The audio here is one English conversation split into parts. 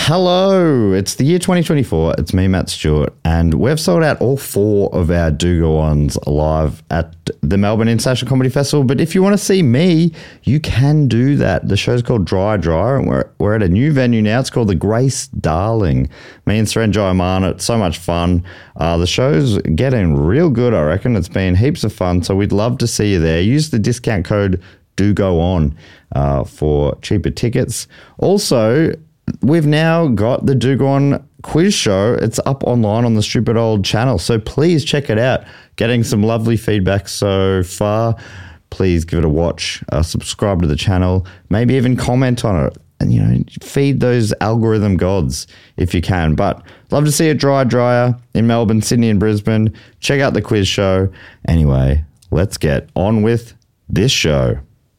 Hello, it's the year 2024. It's me, Matt Stewart, and we've sold out all 4 of our Do Go Ons live at the Melbourne International Comedy Festival. But if you want to see me, you can do that. The show's called Dry, and we're at a new venue now. It's called the Grace Darling. Me and Saranjay Aman, it's so much fun. The show's getting real good, I reckon. It's been heaps of fun, so we'd love to see you there. Use the discount code Do Go On for cheaper tickets. Also, we've now got the Do Go On quiz show. It's up online on the Stupid Old channel, so please check it out. Getting some lovely feedback so far. Please give it a watch, subscribe to the channel, maybe even comment on it, and feed those algorithm gods if you can. But love to see a dryer in Melbourne, Sydney and Brisbane. Check out the quiz show. Anyway, let's get on with this show.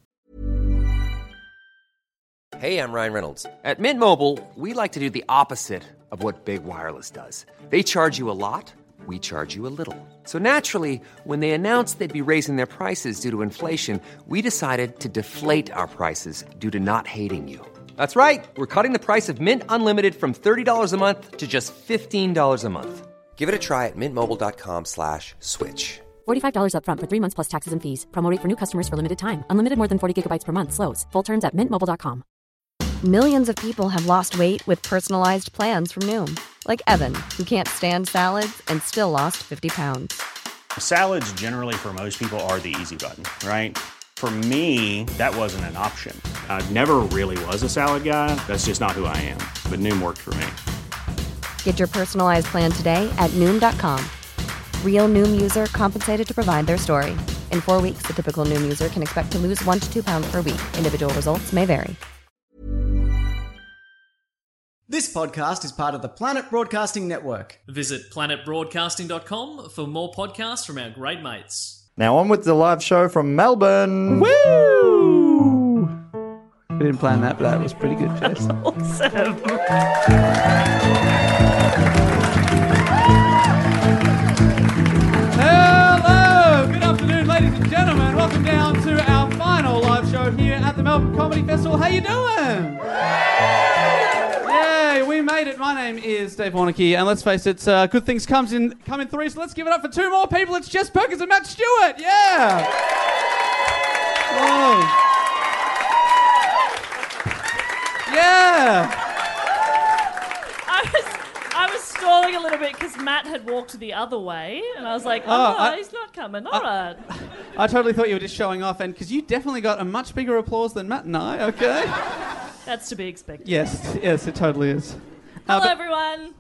Hey, I'm Ryan Reynolds. At Mint Mobile, we like to do the opposite of what Big Wireless does. They charge you a lot, we charge you a little. So naturally, when they announced they'd be raising their prices due to inflation, we decided to deflate our prices due to not hating you. That's right. We're cutting the price of Mint Unlimited from $30 a month to just $15 a month. Give it a try at mintmobile.com/switch. $45 up front for 3 months plus taxes and fees. Promo rate for new customers for limited time. Unlimited more than 40 gigabytes per month slows. Full terms at mintmobile.com. Millions of people have lost weight with personalized plans from Noom. Like Evan, who can't stand salads and still lost 50 pounds. Salads generally for most people are the easy button, right? For me, that wasn't an option. I never really was a salad guy. That's just not who I am. But Noom worked for me. Get your personalized plan today at Noom.com. Real Noom user compensated to provide their story. In 4 weeks, the typical Noom user can expect to lose 1 to 2 pounds per week. Individual results may vary. This podcast is part of the Planet Broadcasting Network. Visit planetbroadcasting.com for more podcasts from our great mates. Now on with the live show from Melbourne. Woo! We didn't plan that, but that was pretty good, Jess. Awesome. Hello! Good afternoon, ladies and gentlemen. Welcome down to our final live show here at the Melbourne Comedy Festival. How you doing? Yay, we made it. My name is Dave Warnocky, and let's face it, good things come in threes, so let's give it up for 2 more people. It's Jess Perkins and Matt Stewart. Yeah! Whoa. Yeah! I was stalling a little bit because Matt had walked the other way, and I was like, he's not coming. All right. I totally thought you were just showing off, and because you definitely got a much bigger applause than Matt and I, okay? That's to be expected. Yes, it totally is. Hello, everyone.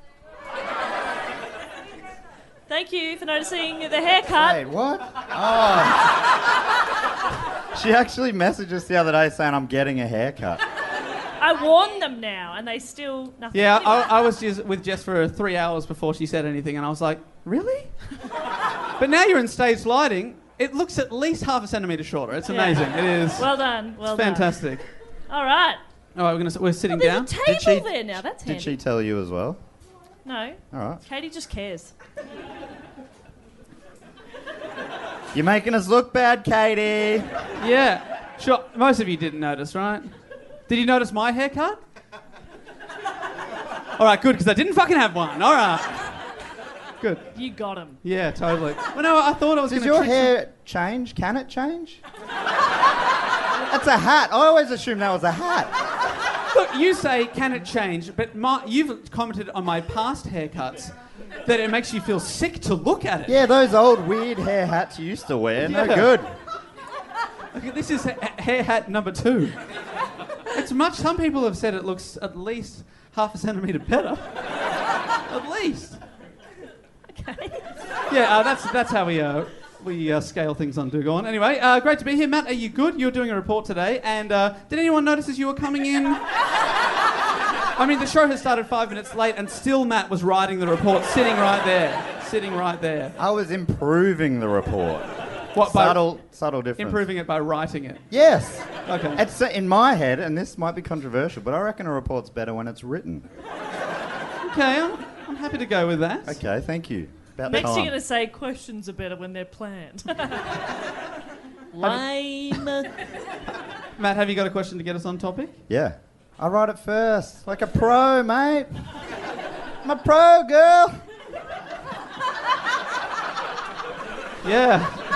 Thank you for noticing the haircut. Wait, what? Oh. She actually messaged us the other day saying I'm getting a haircut. I warned them now, and they still nothing. Yeah, anyway. I was just with Jess for 3 hours before she said anything, and I was like, really? But now you're in stage lighting. It looks at least half a centimetre shorter. It's amazing. It is. Well done. Well done. Fantastic. All right. All right, we're sitting There's down. a table there now. That's handy. Did she tell you as well? No. All right. Katie just cares. You're making us look bad, Katie. Yeah, sure. Most of you didn't notice, right? Did you notice my haircut? All right, good, because I didn't fucking have one. All right. Good. You got him. Yeah, totally. Well, no, I thought I was going Does to your hair change? Can it change? That's a hat. I always assumed that was a hat. Look, you say, can it change? But you've commented on my past haircuts that it makes you feel sick to look at it. Yeah, those old weird hair hats you used to wear. No good. Okay, this is hair hat number 2. It's much. Some people have said it looks at least half a centimetre better. At least. Okay. Yeah, that's how we scale things on Do Go On. Anyway, great to be here. Matt, are you good? You were doing a report today, and did anyone notice as you were coming in? I mean, the show has started 5 minutes late, and still Matt was writing the report, sitting right there. I was improving the report. What, subtle difference. Improving it by writing it. Yes. Okay. It's in my head, and this might be controversial, but I reckon a report's better when it's written. Okay, I'm happy to go with that. Okay, thank you. About Next time. you're going to say questions are better when they're planned. Lame. Matt, have you got a question to get us on topic? Yeah. I write it first, like a pro, mate. I'm a pro, girl. Yeah.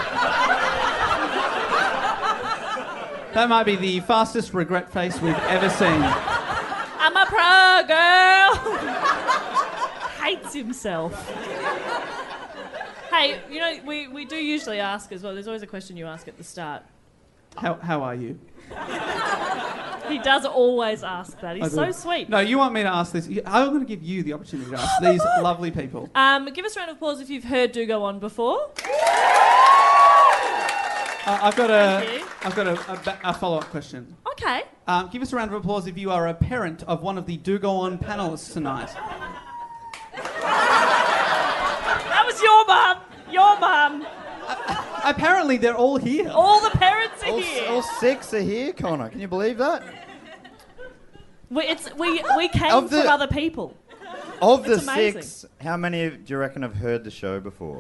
That might be the fastest regret face we've ever seen. I'm a pro girl. Hates himself. Hey, you know, we do usually ask as well. There's always a question you ask at the start. How are you? He does always ask that. He's so sweet. No, you want me to ask this. I'm going to give you the opportunity to ask these lovely people. Give us a round of applause if you've heard Do Go On before. I've got a follow-up question. Okay. Give us a round of applause if you are a parent of one of the Do Go On panellists tonight. That was your mum. Your mum. Apparently, they're all here. All the parents are here. All 6 are here, Connor. Can you believe that? We came from other people. Of the amazing. 6, how many do you reckon have heard the show before?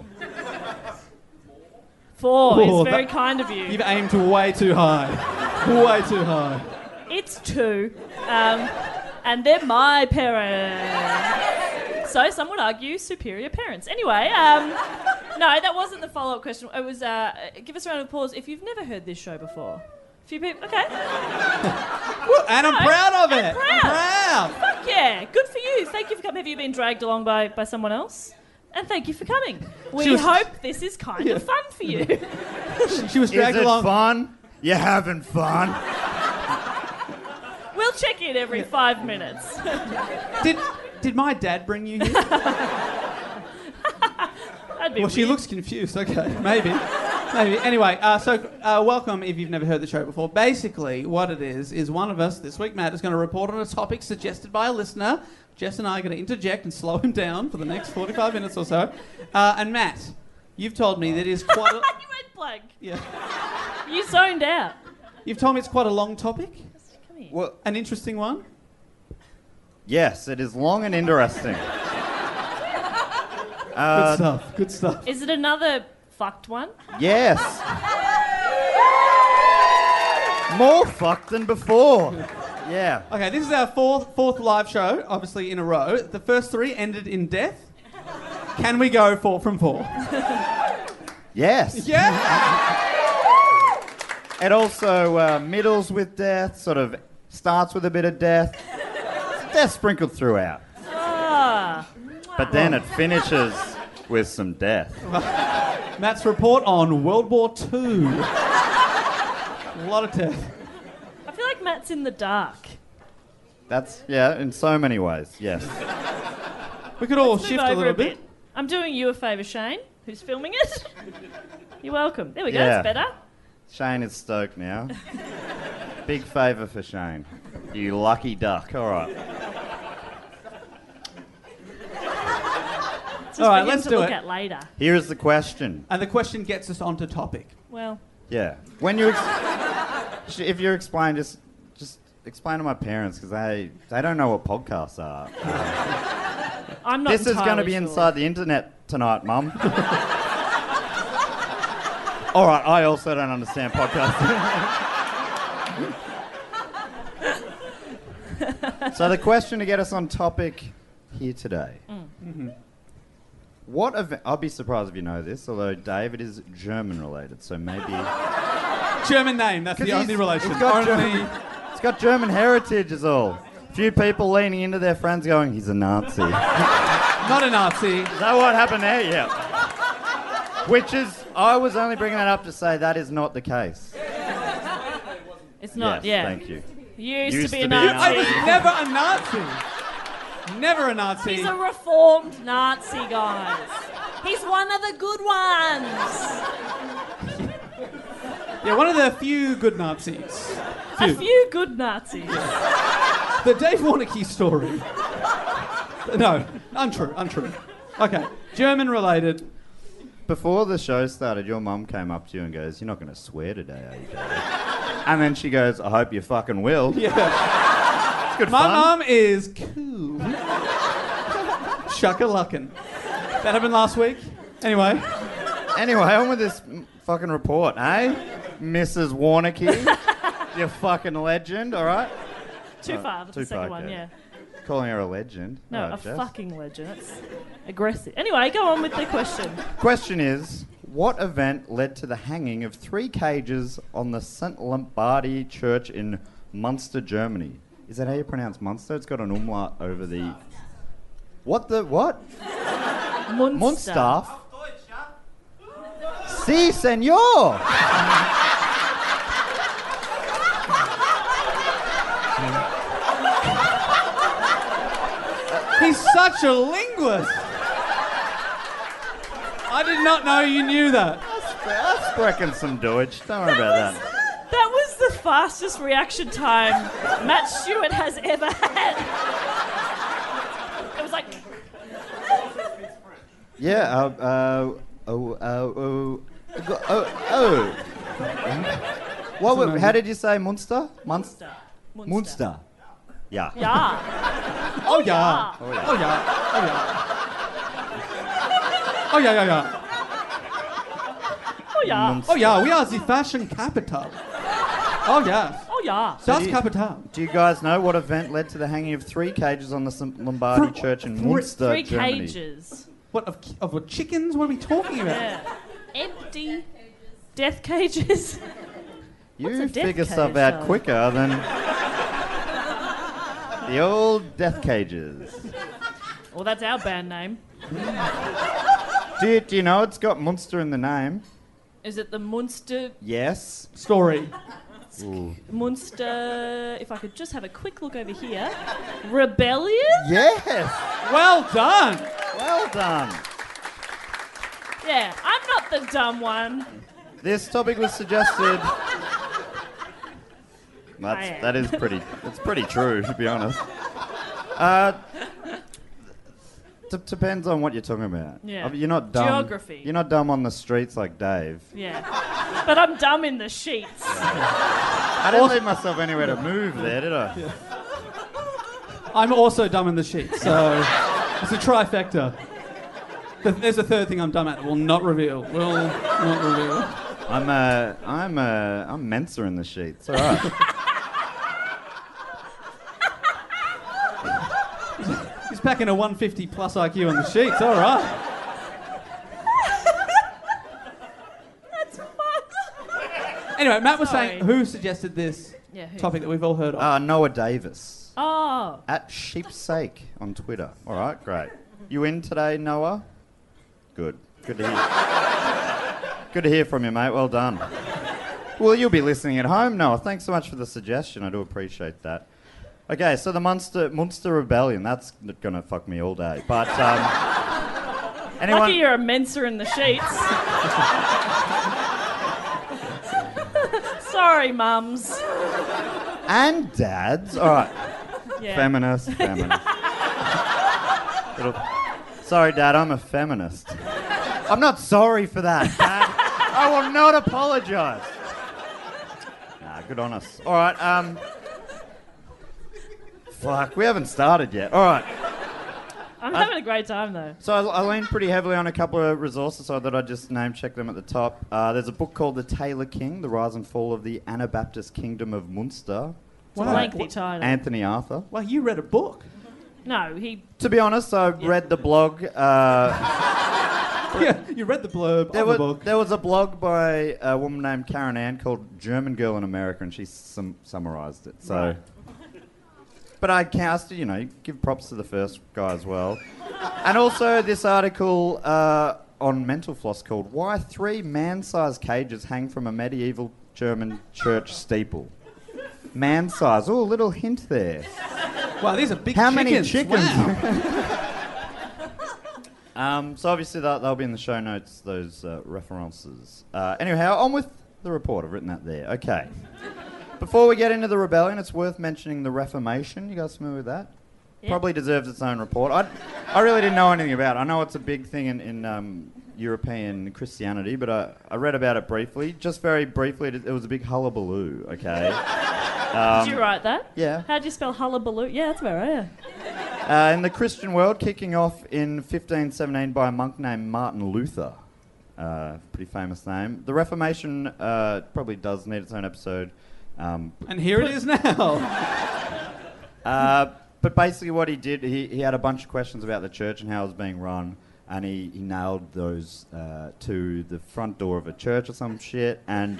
4 is very kind of you. You've aimed way too high. Way too high. It's 2. And they're my parents. So some would argue superior parents. Anyway, no, that wasn't the follow-up question. It was, give us a round of applause if you've never heard this show before. A few people, okay. And I'm proud of it. I'm proud. Fuck yeah. Good for you. Thank you for coming. Have you been dragged along by someone else? And thank you for coming. We hope this is kind of fun for you. She was dragged along. Is it fun? You're having fun. We'll check in every 5 minutes. Did my dad bring you here? That'd be well, she weird. looks confused. Okay, maybe. Anyway, welcome if you've never heard the show before. Basically, what it is one of us, this week Matt, is going to report on a topic suggested by a listener. Jess and I are going to interject and slow him down for the next 45 minutes or so. And Matt, you've told me that it is quite a... You went blank. Yeah. You zoned out. You've told me it's quite a long topic. Come here. Well, An interesting one. yes, it is long and interesting. Good stuff. Good stuff. Is it another fucked one? Yes. More fucked than before. Yeah. Okay, this is our fourth live show, obviously in a row. The first 3 ended in death. Can we go 4 from 4? Yes. Yeah. It also middles with death, sort of starts with a bit of death. Death sprinkled throughout. Ah. But then it finishes with some death. Matt's report on World War II. A lot of death. I feel like Matt's in the dark. That's, yeah, in so many ways, yes. We could all Let's move shift a over little bit. I'm doing you a favour, Shane, who's filming it. You're welcome. There we go, Yeah. it's better. Shane is stoked now. Big favour for Shane. You lucky duck. All right. Just All right, for him let's to do look it. at later. Here is the question. And the question gets us onto topic. Well, Yeah. When you... if you explain, just explain to my parents, because they don't know what podcasts are. I'm not This is going to entirely be sure. inside the internet tonight, Mum. All right, I also don't understand podcasting. So the question to get us on topic here today. Mm-hmm. What event... I'll be surprised if you know this, although David is German related, so maybe... German name, that's the only relation. He's got, Only- he's got German heritage is all. Few people leaning into their friends going, he's a Nazi. Not a Nazi. Is that what happened there? Yeah. Which is... I was only bringing that up to say that is not the case. It's not, Yes, yeah. thank you. Used to be a a Nazi. I was never a Nazi. Never a Nazi. He's a reformed Nazi, guys. He's one of the good ones. Yeah, one of the few good Nazis. A few good Nazis. The Dave Warnicky story. No, untrue. Okay, German related. Before the show started, your mum came up to you and goes, "You're not going to swear today, are you, Dave?" And then she goes, "I hope you fucking will." Yeah. It's good My fun. mum is cool. Shucka-luckin'. That happened last week. Anyway. Anyway, on with this fucking report, eh? Mrs. Warnicky. You fucking legend, all right? Too far. That's the second one, okay. yeah. Calling her a legend. No, All right, a Jess. fucking legend. That's aggressive. Anyway, go on with the question. Question is, what event led to the hanging of 3 cages on the St. Lombardi Church in Munster, Germany? Is that how you pronounce Munster? It's got an umlaut over the... What? Munster. Si, senor! He's such a linguist. I did not know you knew that. I sprechen some Deutsch. Don't worry about that. That was the fastest reaction time Matt Stewart has ever had. It was like... Yeah, how did you say Munster? Munster. Munster. Yeah. Yeah. Oh yeah. Oh, yeah. Oh yeah. Oh yeah. Oh yeah, yeah, yeah. Oh yeah. Oh yeah, we are the fashion capital. Oh yeah. Oh yeah. Das do you- Kapital. Do you guys know what event led to the hanging of 3 cages on the St. Lombardi Church in Munster, 3 Germany? cages. What of what chickens? What are we talking about? Yeah. Empty death cages. What's a You death figure cage, stuff out though? quicker than the old death cages. Well, that's our band name. Do you know it's got Munster in the name? Is it the Munster? Yes. Story. Munster. If I could just have a quick look over here. Rebellion? Yes. Well done. Well done. Yeah, I'm not the dumb one. This topic was suggested. am. That is pretty. It's pretty true, to be honest. Depends on what you're talking about. Yeah. You're not dumb. Geography. You're not dumb on the streets like Dave. Yeah. But I'm dumb in the sheets. I didn't leave myself anywhere to move there, did I? Yeah. I'm also dumb in the sheets, so it's a trifecta. There's a third thing I'm dumb at. We'll not reveal. We'll not reveal. I'm Mensa in the sheets. All right. He's packing a 150 plus IQ on the sheets. All right. That's fun. Anyway, Matt was Sorry. saying who suggested this Yeah, who? topic that we've all heard of. Noah Davis Oh. at Sheepsake on Twitter. All right, great. You in today, Noah? Good. Good to hear. Good to hear from you, mate. Well done. Well, you'll be listening at home, Noah. Thanks so much for the suggestion. I do appreciate that. Okay, so the Munster Rebellion. That's going to fuck me all day. But anyone? Lucky you're a Mensa in the sheets. Sorry, mums. And dads. All right. Yeah. Feminist. Sorry, Dad, I'm a feminist. I'm not sorry for that, Dad. I will not apologise. Nah, good on us. All right, fuck, we haven't started yet. All right. I'm having a great time, though. So I leaned pretty heavily on a couple of resources, so I thought I'd just name check them at the top. There's a book called The Taylor King, The Rise and Fall of the Anabaptist Kingdom of Munster. It's a lengthy title. Anthony Arthur. Well, you read a book. No, he... To be honest, I read the blog. Yeah, you read the blurb of the book. There was a blog by a woman named Karen Ann called German Girl in America, and she summarised it. So, Right. But I cast, give props to the first guy as well. And also this article on Mental Floss called "Why 3 Man-Sized Cages Hang from a Medieval German Church Steeple." Man-sized. Oh, a little hint there. Wow, these are big How chickens. many chickens? Wow. So obviously they'll be in the show notes, those references. Anyhow, on with the report. I've written that there. Okay. Before we get into the rebellion, it's worth mentioning the Reformation. You guys familiar with that? Yeah. Probably deserves its own report. I really didn't know anything about it. I know it's a big thing in European Christianity, but I read about it briefly. Just very briefly, it was a big hullabaloo, okay? Did you write that? Yeah. How'd you spell hullabaloo? Yeah, that's about right, yeah. In the Christian world, kicking off in 1517 by a monk named Martin Luther. Pretty famous name. The Reformation probably does need its own episode. And here it is now. But basically what he did, he had a bunch of questions about the church and how it was being run, and he nailed those to the front door of a church or some shit, and...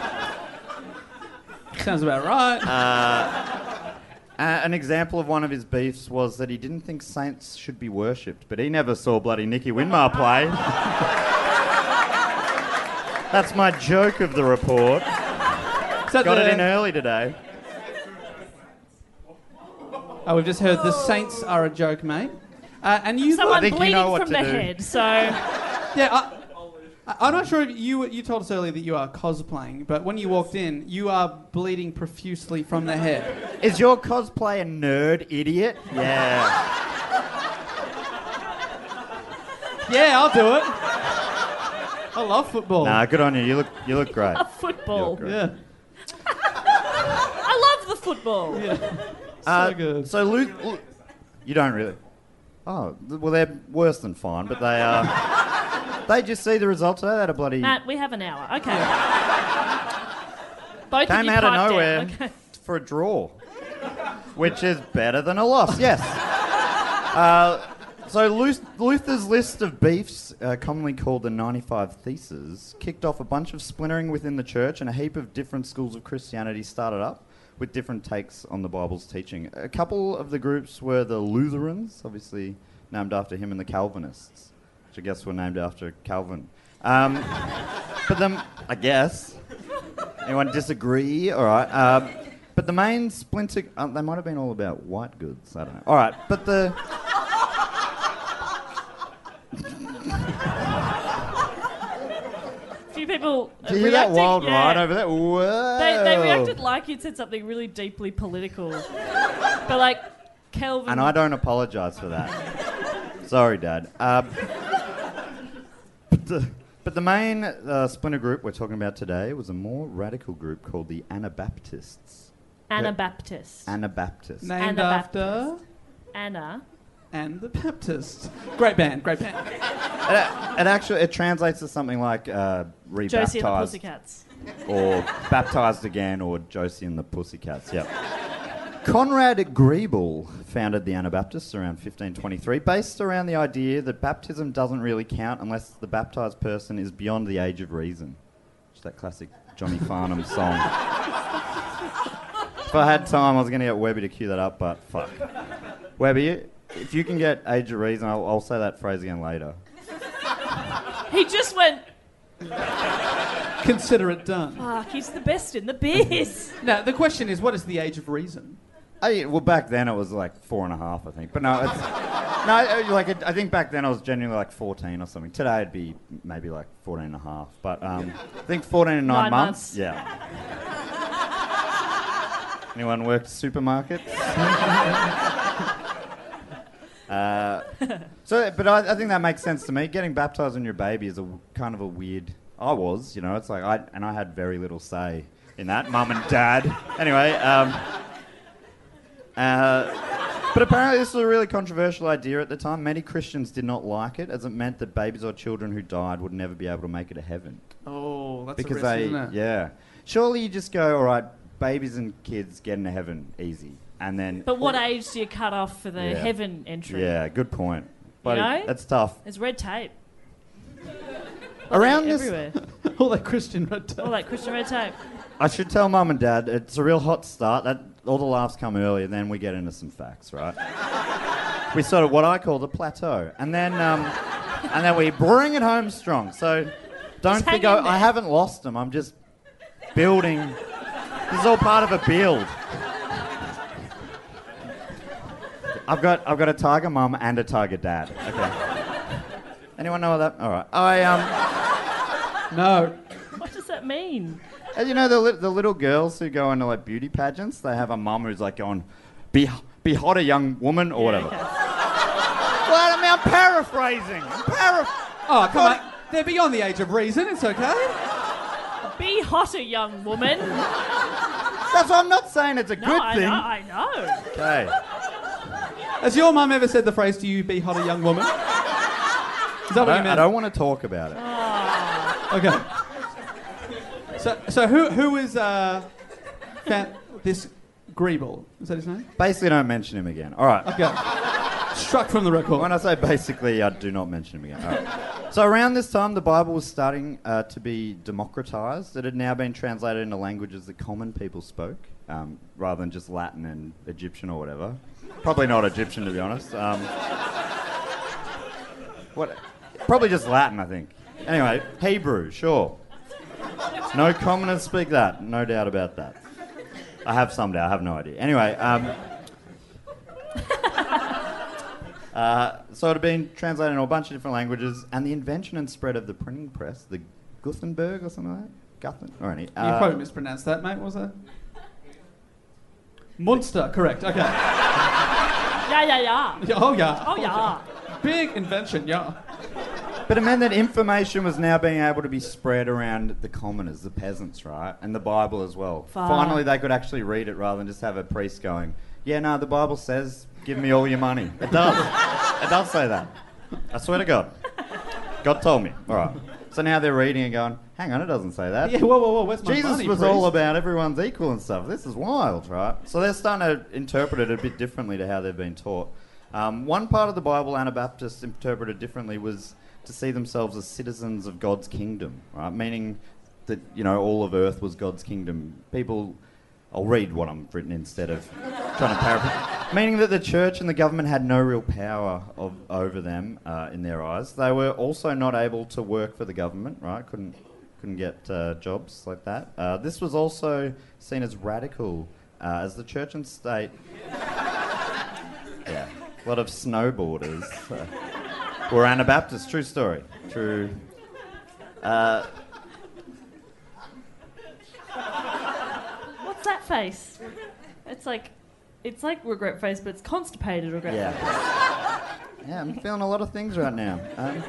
Sounds about right. An example of one of his beefs was that he didn't think saints should be worshipped, but he never saw bloody Nicky Winmar play. That's my joke of the report. Got it in early today. Oh, we've just heard the Saints are a joke, mate. And you... Someone I think bleeding you know what from to the do. head, so... Yeah, I'm not sure if you told us earlier that you are cosplaying, but when you walked in, you are bleeding profusely from the head. Is your cosplay a nerd idiot? Yeah. Yeah, I'll do it. I love football. Nah, good on you. You look great. A football. Yeah. I love the football. Yeah. So good. So Luke, you don't really... Oh, well, they're worse than fine, but they are... They just see the results today. They had a bloody... Matt, we have an hour. Okay. Both Came of you out of piped nowhere in. Okay. for a draw, which is better than a loss, yes. So Luther's list of beefs, commonly called the 95 Theses, kicked off a bunch of splintering within the church, and a heap of different schools of Christianity started up with different takes on the Bible's teaching. A couple of the groups were the Lutherans, obviously named after him, and the Calvinists, which I guess were named after Calvin. But then, I guess, anyone disagree? All right. But the main splinter... they might have been all about white goods. I don't know. All right. But the... Few people Do you hear that reacting, wild yeah. ride over there? Whoa. They reacted like you'd said something really deeply political. But like, Kelvin... And I don't apologise for that. Sorry, Dad. But the main splinter group we're talking about today was a more radical group called the Anabaptists. Anabaptists. Anabaptists. Named after... Anna. And the Baptists. Great band, great band. It translates to something like rebaptized. Josie and the Pussycats. Or baptized again, or Josie and the Pussycats, yep. Conrad Grebel founded the Anabaptists around 1523, based around the idea that baptism doesn't really count unless the baptized person is beyond the age of reason. It's that classic Johnny Farnham song. If I had time, I was going to get Webby to cue that up, but fuck. Webby, if you can get age of reason, I'll say that phrase again later. He just went... Consider it done. Fuck, he's the best in the biz. Now, the question is, what is the age of reason? Well, back then it was like 4.5, I think. But no, I think back then I was genuinely like 14 or something. Today it'd be maybe like 14.5. But I think 14 and 9 months. Yeah. Anyone worked supermarkets? But I think that makes sense to me. Getting baptised when you're a baby is a kind of a weird... I was, it's like I had very little say in that, mum and dad. Anyway, but apparently this was a really controversial idea at the time. Many Christians did not like it, as it meant that babies or children who died would never be able to make it to heaven. Oh, that's because a risk, isn't it? Yeah. Surely you just go, all right, babies and kids get into heaven easy, and then... But what age do you cut off for the heaven entry? Yeah, good point. Buddy, You know? that's tough. There's red tape. Around this... Everywhere. All that Christian red tape. All that Christian red tape. I should tell Mum and Dad, it's a real hot start. All the laughs come early, and then we get into some facts, right? We sort of what I call the plateau, and then we bring it home strong. So don't think I haven't lost them. I'm just building. This is all part of a build. I've got a tiger mum and a tiger dad. Okay. Anyone know that? All right. No. What does that mean? And you know the little girls who go into like beauty pageants, they have a mum who's like going, be hot a young woman or whatever. Okay. Well, I mean, I'm paraphrasing. Oh, come on. They're beyond the age of reason. It's okay. Be hotter, young woman. That's what I'm not saying. It's a good thing. I know. Okay. Has your mum ever said the phrase, "Do you be hot a young woman"? Is that what you meant? I don't want to talk about it. Okay. So who is this Griebel. Is that his name? Basically, don't mention him again. All right. Okay. Struck from the record. When I say basically, I do not mention him again. All right. So around this time, the Bible was starting to be democratized. It had now been translated into languages that common people spoke, rather than just Latin and Egyptian or whatever. Probably not Egyptian, to be honest. Probably just Latin, I think. Anyway, Hebrew, sure. No commoners speak that, no doubt about that. I have some doubt, I have no idea. Anyway, so it had been translated into a bunch of different languages, and the invention and spread of the printing press, the Gutenberg or something like that? Guthun? Or any? You probably mispronounced that, mate, was it? Munster, correct, okay. Yeah. Oh, yeah. Oh, yeah. Big invention, yeah. But it meant that information was now being able to be spread around the commoners, the peasants, right? And the Bible as well. Finally, they could actually read it rather than just have a priest going, yeah, no, the Bible says, give me all your money. It does. It does say that. I swear to God. God told me. All right. So now they're reading and going, hang on, it doesn't say that. Yeah, whoa, where's my Jesus money, was priest? all about everyone's equal and stuff. This is wild, right? So they're starting to interpret it a bit differently to how they've been taught. One part of the Bible Anabaptists interpreted differently was to see themselves as citizens of God's kingdom, right? Meaning that, you know, all of earth was God's kingdom. I'll read what I'm written instead of trying to paraphrase. Meaning that the church and the government had no real power over them in their eyes. They were also not able to work for the government, right? Couldn't get jobs like that. This was also seen as radical, as the church and state... Yeah, a lot of snowboarders were Anabaptists. True story. True. What's that face? It's like regret face, but it's constipated regret face. Yeah, I'm feeling a lot of things right now.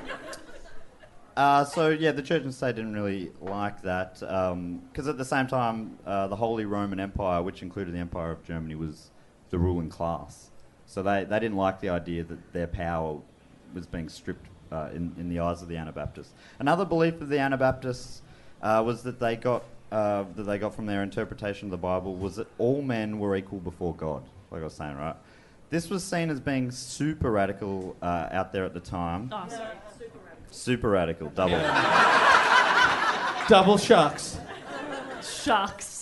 The church and state didn't really like that because at the same time, the Holy Roman Empire, which included the Empire of Germany, was the ruling class. So they didn't like the idea that their power was being stripped in the eyes of the Anabaptists. Another belief of the Anabaptists was that they got from their interpretation of the Bible was that all men were equal before God, like I was saying, right? This was seen as being super radical out there at the time. Oh, sorry. Super radical, double. Double shucks. Shucks.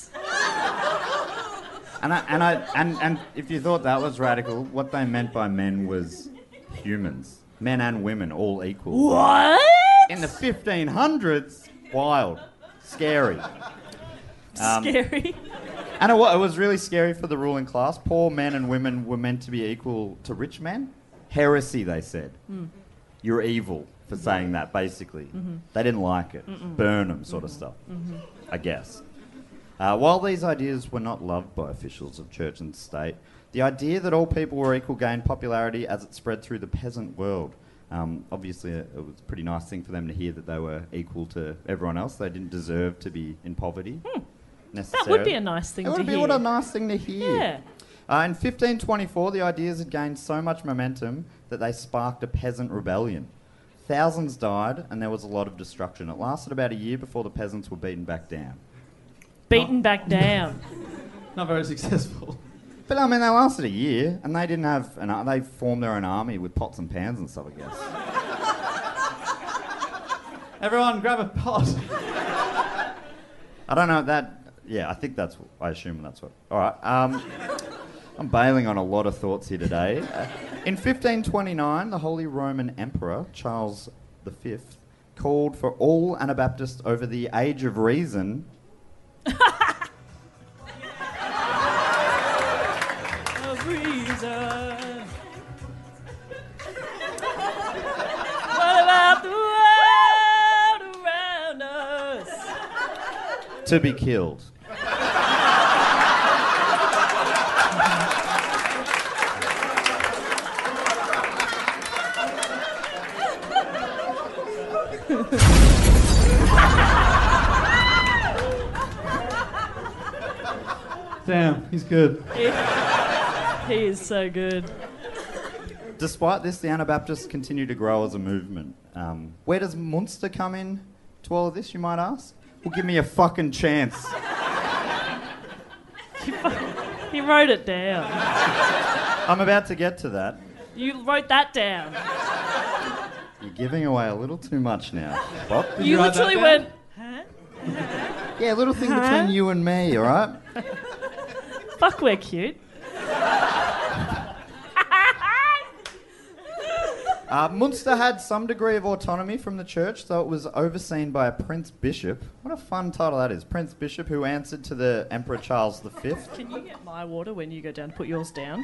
And if you thought that was radical, what they meant by men was humans. Men and women, all equal. What? In the 1500s, wild. Scary. Scary. And it was really scary for the ruling class. Poor men and women were meant to be equal to rich men. Heresy, they said. You're evil for saying that, basically. They didn't like it. Burn them, sort of stuff, I guess. While these ideas were not loved by officials of church and state, the idea that all people were equal gained popularity as it spread through the peasant world. Obviously, it was a pretty nice thing for them to hear that they were equal to everyone else. They didn't deserve to be in poverty, necessarily. That would be a nice thing to hear. What a nice thing to hear. Yeah. In 1524, the ideas had gained so much momentum that they sparked a peasant rebellion. Thousands died, and there was a lot of destruction. It lasted about a year before the peasants were beaten back down. Beaten back down. Not very successful. But I mean, they lasted a year, and they didn't have they formed their own army with pots and pans and stuff, I guess. Everyone, grab a pot. I don't know that. Yeah, I think that's. I assume that's what. All right. I'm bailing on a lot of thoughts here today. In 1529, the Holy Roman Emperor Charles V called for all Anabaptists over the age of reason. To be killed. Damn, he's good. He is so good. Despite this, the Anabaptists continue to grow as a movement. Where does Munster come in to all of this, you might ask? Well, give me a fucking chance. He wrote it down. I'm about to get to that. You wrote that down. You're giving away a little too much now. Bob? You literally went, Yeah, a little thing between you and me, all right? fuck, we're cute. Munster had some degree of autonomy from the church, though it was overseen by a Prince Bishop. What a fun title that is. Prince Bishop, who answered to the Emperor Charles V. Can you get my water when you go down to put yours down?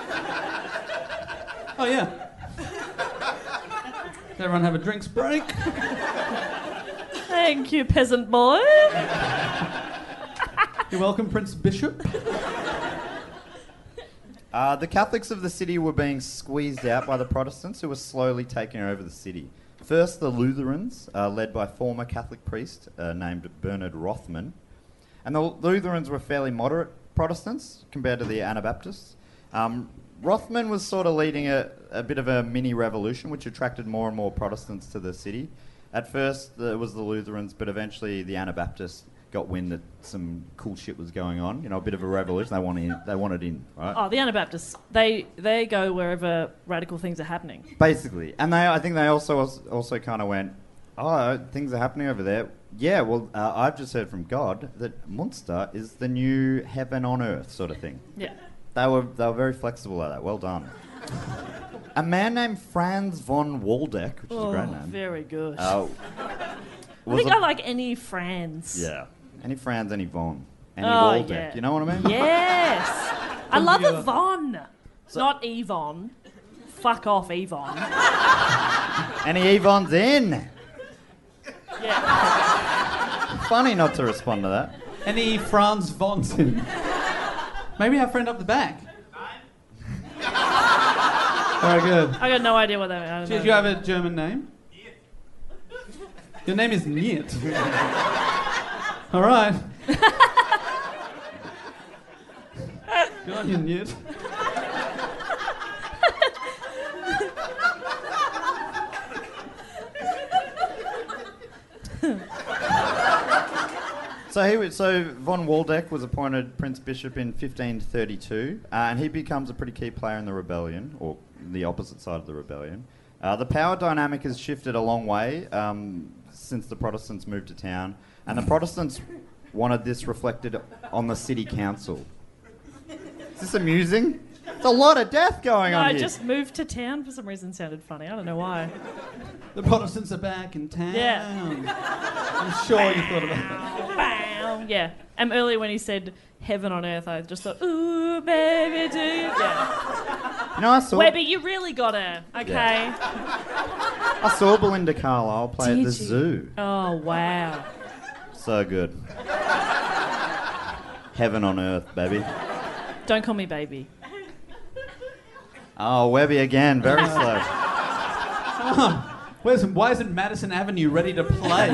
Oh, yeah. Does everyone have a drinks break? Thank you, peasant boy. You're welcome, Prince Bishop. The Catholics of the city were being squeezed out by the Protestants, who were slowly taking over the city. First, the Lutherans, led by former Catholic priest named Bernard Rothman. And the Lutherans were fairly moderate Protestants compared to the Anabaptists. Rothman was sort of leading a bit of a mini revolution, which attracted more and more Protestants to the city. At first, it was the Lutherans, but eventually the Anabaptists got wind that some cool shit was going on. You know, a bit of a revolution. They wanted in, right? Oh, the Anabaptists. They go wherever radical things are happening. Basically. And I think they also kind of went, oh, things are happening over there. Yeah, well, I've just heard from God that Munster is the new heaven on earth sort of thing. Yeah. They were very flexible at that. Well done. A man named Franz von Waldeck, which is a great name. Very good. I I like any Franz. Yeah. Any Franz, any Von. Any Oh, Waldeck. yeah. You know what I mean? Yes. I love a Von. Not Yvonne. Fuck off, Yvonne. Any Yvonne's in. Yeah. Funny not to respond to that. Any Franz Vonson? Maybe our friend up the back. Very good. I got no idea what that means. Do you have a German name? Your name is Niet. All right. Good on you, Niet. So von Waldeck was appointed Prince Bishop in 1532, and he becomes a pretty key player in the rebellion, or the opposite side of the rebellion. The power dynamic has shifted a long way since the Protestants moved to town, and the Protestants wanted this reflected on the city council. Is this amusing? There's a lot of death going on I here. just moved to town for some reason. Sounded funny. I don't know why. The Protestants are back in town. Yeah. I'm sure you thought about that. Bam. Yeah. And earlier when he said heaven on earth, I just thought, ooh, baby, do. Yeah. You know, I saw Webby, you really got her. Okay. I saw Belinda Carlisle play at the Did you? zoo. Oh, wow. So good. Heaven on earth, baby. Don't call me baby. Oh, Webby again, very slow. Why isn't Madison Avenue ready to play?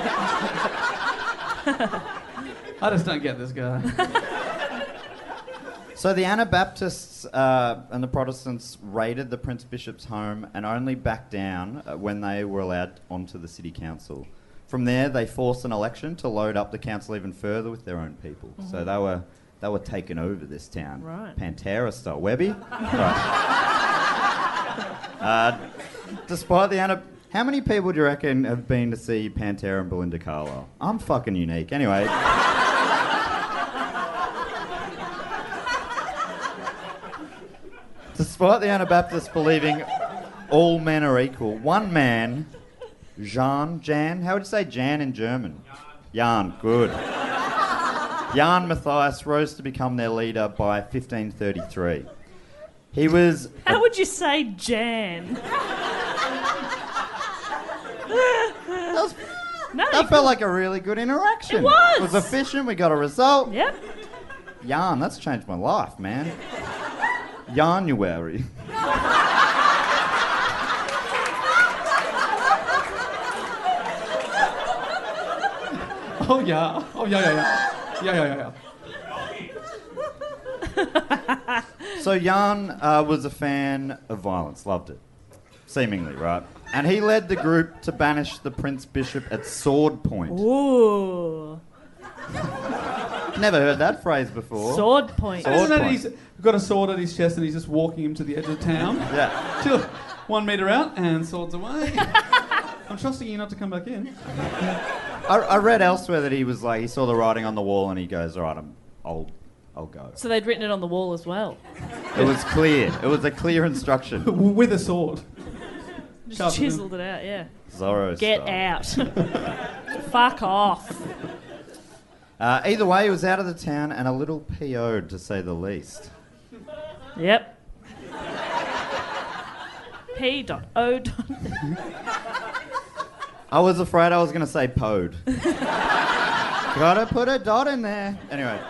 I just don't get this guy. So the Anabaptists and the Protestants raided the Prince Bishop's home and only backed down when they were allowed onto the city council. From there, they forced an election to load up the council even further with their own people. Mm-hmm. So they were taking over this town. Right. Pantera style. Webby? Right. Despite the how many people do you reckon have been to see Pantera and Belinda Carlisle? I'm fucking unique. Anyway. Despite the Anabaptists believing all men are equal, one man, Jan, how would you say Jan in German? Jan, good. Jan Matthias rose to become their leader by 1533. He was... How would you say Jan? That felt like a really good interaction. It was. It was efficient, we got a result. Yep. Jan, that's changed my life, man. January. Oh, yeah. Oh, yeah. Yeah. So Jan was a fan of violence, loved it. Seemingly, right? And he led the group to banish the Prince Bishop at sword point. Ooh. Never heard that phrase before. Sword point. Isn't it he's got a sword at his chest and he's just walking him to the edge of town? Yeah. Till 1 metre out and swords away. I'm trusting you not to come back in. I read elsewhere that he was like, he saw the writing on the wall and he goes, all right, I'll go. So they'd written it on the wall as well. It was clear. It was a clear instruction. With a sword. Just chiseled it out, yeah. Zorro Get style. out. Fuck off. Either way, he was out of the town and a little PO'd, to say the least. Yep. P.O. I was afraid I was going to say PO'd. Gotta put a dot in there. Anyway.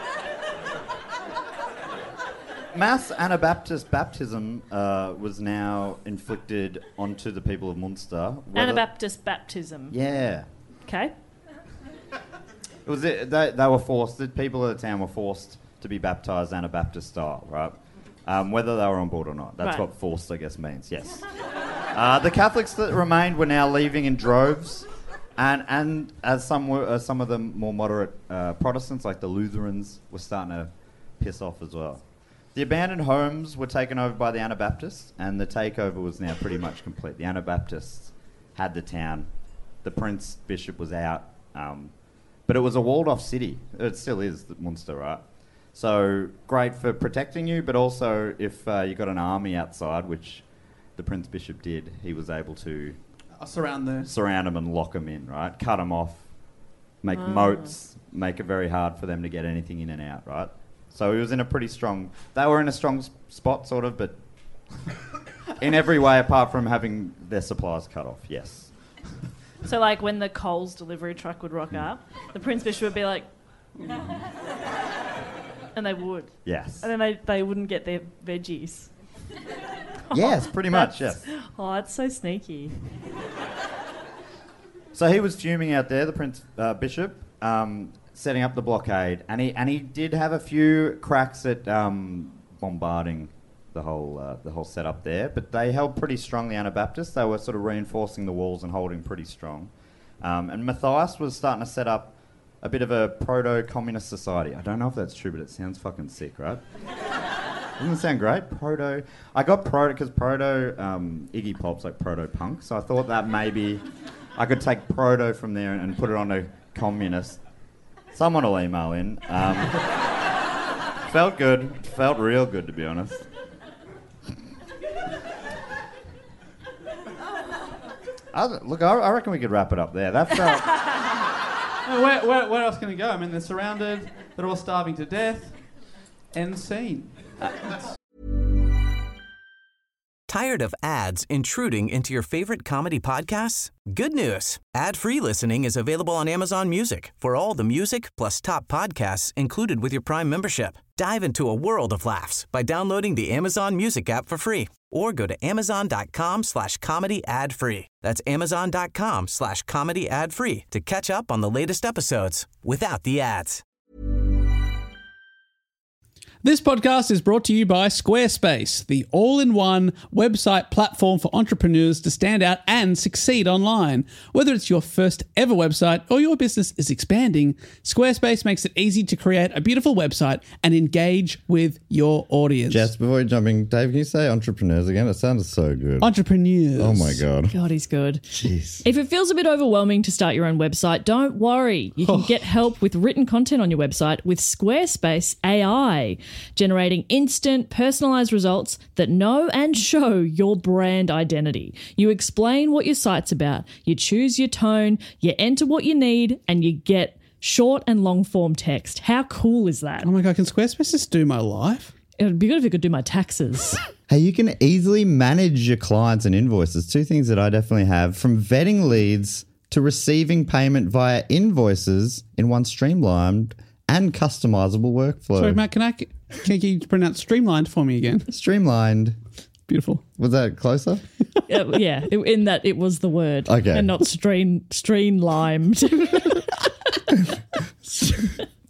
Mass Anabaptist baptism was now inflicted onto the people of Munster. Anabaptist baptism. Yeah. Okay. It was they were forced. The people of the town were forced to be baptised Anabaptist style, right? Whether they were on board or not. That's Right. what forced, I guess, means. Yes. The Catholics that remained were now leaving in droves, and as some of the more moderate Protestants, like the Lutherans, were starting to piss off as well. The abandoned homes were taken over by the Anabaptists, and the takeover was now pretty much complete. The Anabaptists had the town. The Prince Bishop was out. But it was a walled-off city. It still is, Munster, right? So great for protecting you, but also if you got an army outside, which the Prince Bishop did, he was able to surround them and lock them in, right? Cut them off, make moats, make it very hard for them to get anything in and out, right? So he was in a pretty strong... They were in a strong spot, sort of, but in every way apart from having their supplies cut off, yes. So, like, when the Coles delivery truck would rock up, the Prince Bishop would be like... and they would. Yes. And then they wouldn't get their veggies. Yes, pretty much, yes. Oh, that's so sneaky. So he was fuming out there, the Prince Bishop, setting up the blockade, and he did have a few cracks at bombarding the whole setup there, but they held pretty strong, the Anabaptists. They were sort of reinforcing the walls and holding pretty strong. And Matthias was starting to set up a bit of a proto-communist society. I don't know if that's true, but it sounds fucking sick, right? Doesn't it sound great? Proto... I got proto because proto Iggy Pop's like proto-punk, so I thought that maybe I could take proto from there and put it on a communist. Someone will email in. Felt good. Felt real good, to be honest. I reckon we could wrap it up there. That felt... Where else can we go? I mean, they're surrounded. They're all starving to death. End scene. Tired of ads intruding into your favorite comedy podcasts? Good news. Ad-free listening is available on Amazon Music for all the music plus top podcasts included with your Prime membership. Dive into a world of laughs by downloading the Amazon Music app for free or go to amazon.com/comedy ad-free. That's amazon.com/comedy ad-free to catch up on the latest episodes without the ads. This podcast is brought to you by Squarespace, the all-in-one website platform for entrepreneurs to stand out and succeed online. Whether it's your first ever website or your business is expanding, Squarespace makes it easy to create a beautiful website and engage with your audience. Jess, before jumping, Dave, can you say entrepreneurs again? It sounded so good. Entrepreneurs. Oh my God. God, he's good. Jeez. If it feels a bit overwhelming to start your own website, don't worry. You can get help with written content on your website with Squarespace AI, generating instant, personalized results that know and show your brand identity. You explain what your site's about, you choose your tone, you enter what you need, and you get short and long form text. How cool is that? Oh my God, can Squarespace just do my life? It would be good if it could do my taxes. Hey, you can easily manage your clients and invoices. Two things that I definitely have, from vetting leads to receiving payment via invoices in one streamlined and customizable workflow. Sorry, Matt, can you pronounce streamlined for me again? Streamlined. Beautiful. Was that closer? Yeah, in that it was the word. Okay. And not streamlined.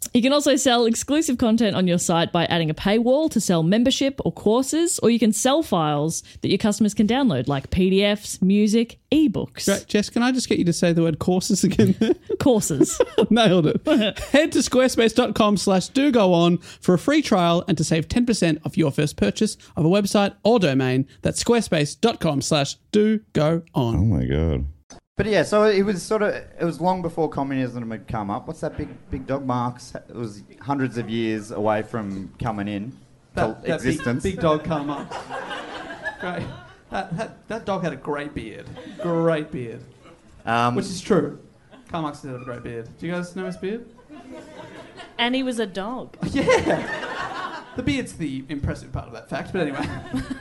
You can also sell exclusive content on your site by adding a paywall to sell membership or courses, or you can sell files that your customers can download, like PDFs, music, ebooks. Great. Jess, can I just get you to say the word courses again? Courses. Nailed it. Head to squarespace.com/do-go-on for a free trial and to save 10% off your first purchase of a website or domain. That's squarespace.com/do-go-on. Oh my God. But yeah, so it was long before communism had come up. What's that big dog, Marx? It was hundreds of years away from coming in to existence. Big dog Karl Marx. Great. That dog had a great beard. Great beard. Which is true. Karl Marx did have a great beard. Do you guys know his beard? And he was a dog. Yeah. The beard's the impressive part of that fact, but anyway.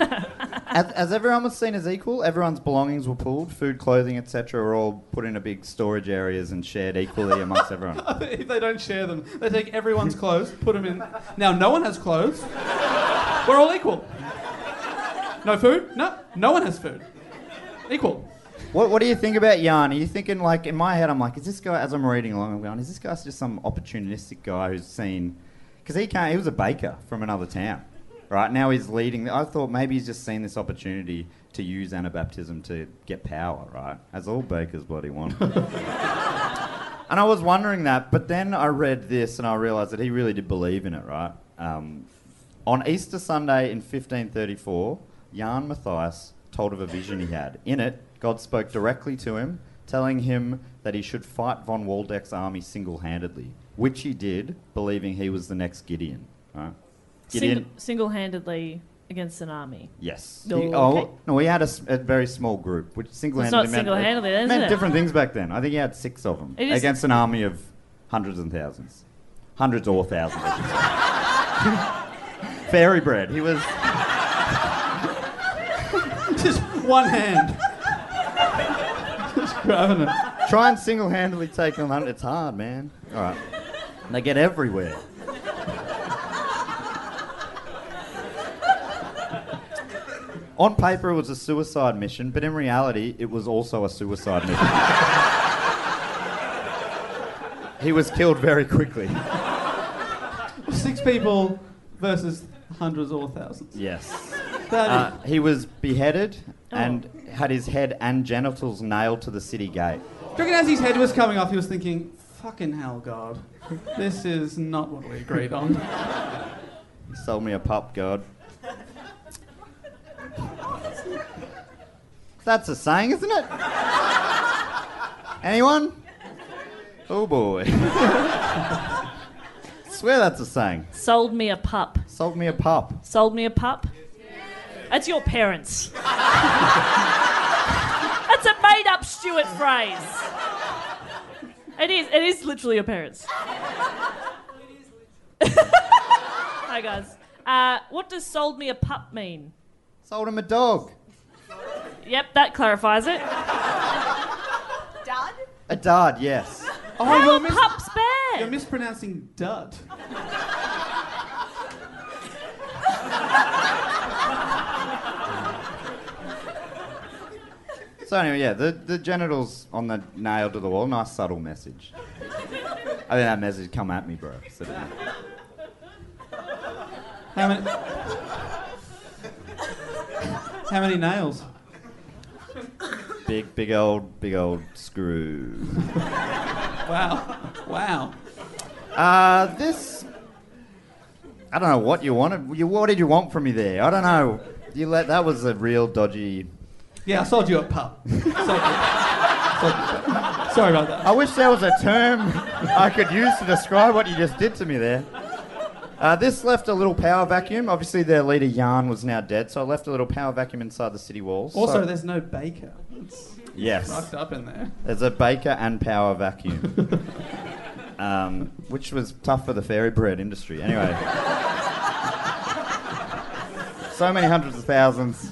As everyone was seen as equal, everyone's belongings were pooled, food, clothing, etc. were all put into big storage areas and shared equally amongst everyone. If they don't share them, they take everyone's clothes, put them in. Now, no one has clothes. We're all equal. No food? No one has food. Equal. What do you think about Jan? Are you thinking, like, in my head, I'm like, is this guy, as I'm reading along, I'm going, is this guy just some opportunistic guy who's seen... Because he was a baker from another town, right? Now he's leading... I thought maybe he's just seen this opportunity to use Anabaptism to get power, right? As all bakers bloody want. And I was wondering that, but then I read this and I realised that he really did believe in it, right? On Easter Sunday in 1534, Jan Matthias told of a vision he had. In it, God spoke directly to him, telling him that he should fight von Waldeck's army single-handedly, which he did, believing he was the next Gideon. Right? Gideon, Single-handedly against an army. Yes. Okay. No, he had a very small group, which single-handedly it's not single-handedly, then, meant is it? different things back then. I think he had 6 of them against an army of hundreds and thousands. Hundreds or thousands, I should say. Fairy bread. He was... Just one hand. Just grabbing it. Try and single-handedly take on 100. It's hard, man. All right. They get everywhere. On paper, it was a suicide mission, but in reality, it was also a suicide mission. He was killed very quickly. 6 people versus hundreds or thousands. Yes. He was beheaded and had his head and genitals nailed to the city gate. Do you reckon as his head was coming off, he was thinking, fucking hell, God, this is not what we agreed on. He sold me a pup, God. That's a saying, isn't it? Anyone? Oh, boy. Swear that's a saying. Sold me a pup. Sold me a pup. Sold me a pup? That's your parents. That's a made-up Stuart phrase. It is literally your parents. Hi, guys. What does sold me a pup mean? Sold him a dog. Yep, that clarifies it. Dad? A dad, yes. How are pups bad? You're mispronouncing dud. So anyway, yeah, the genitals on the nail to the wall, nice subtle message. I think that message come at me, bro. So, How many nails? big old screw. Wow. This... I don't know what you wanted. What did you want from me there? I don't know. That was a real dodgy... Yeah, I sold you a pup. Sorry about that. I wish there was a term I could use to describe what you just did to me there. This left a little power vacuum. Obviously, their leader, Jan, was now dead, so I left a little power vacuum inside the city walls. Also, there's no baker. Yes. Fucked up in there. There's a baker and power vacuum. Which was tough for the fairy bread industry. Anyway. So many hundreds of thousands.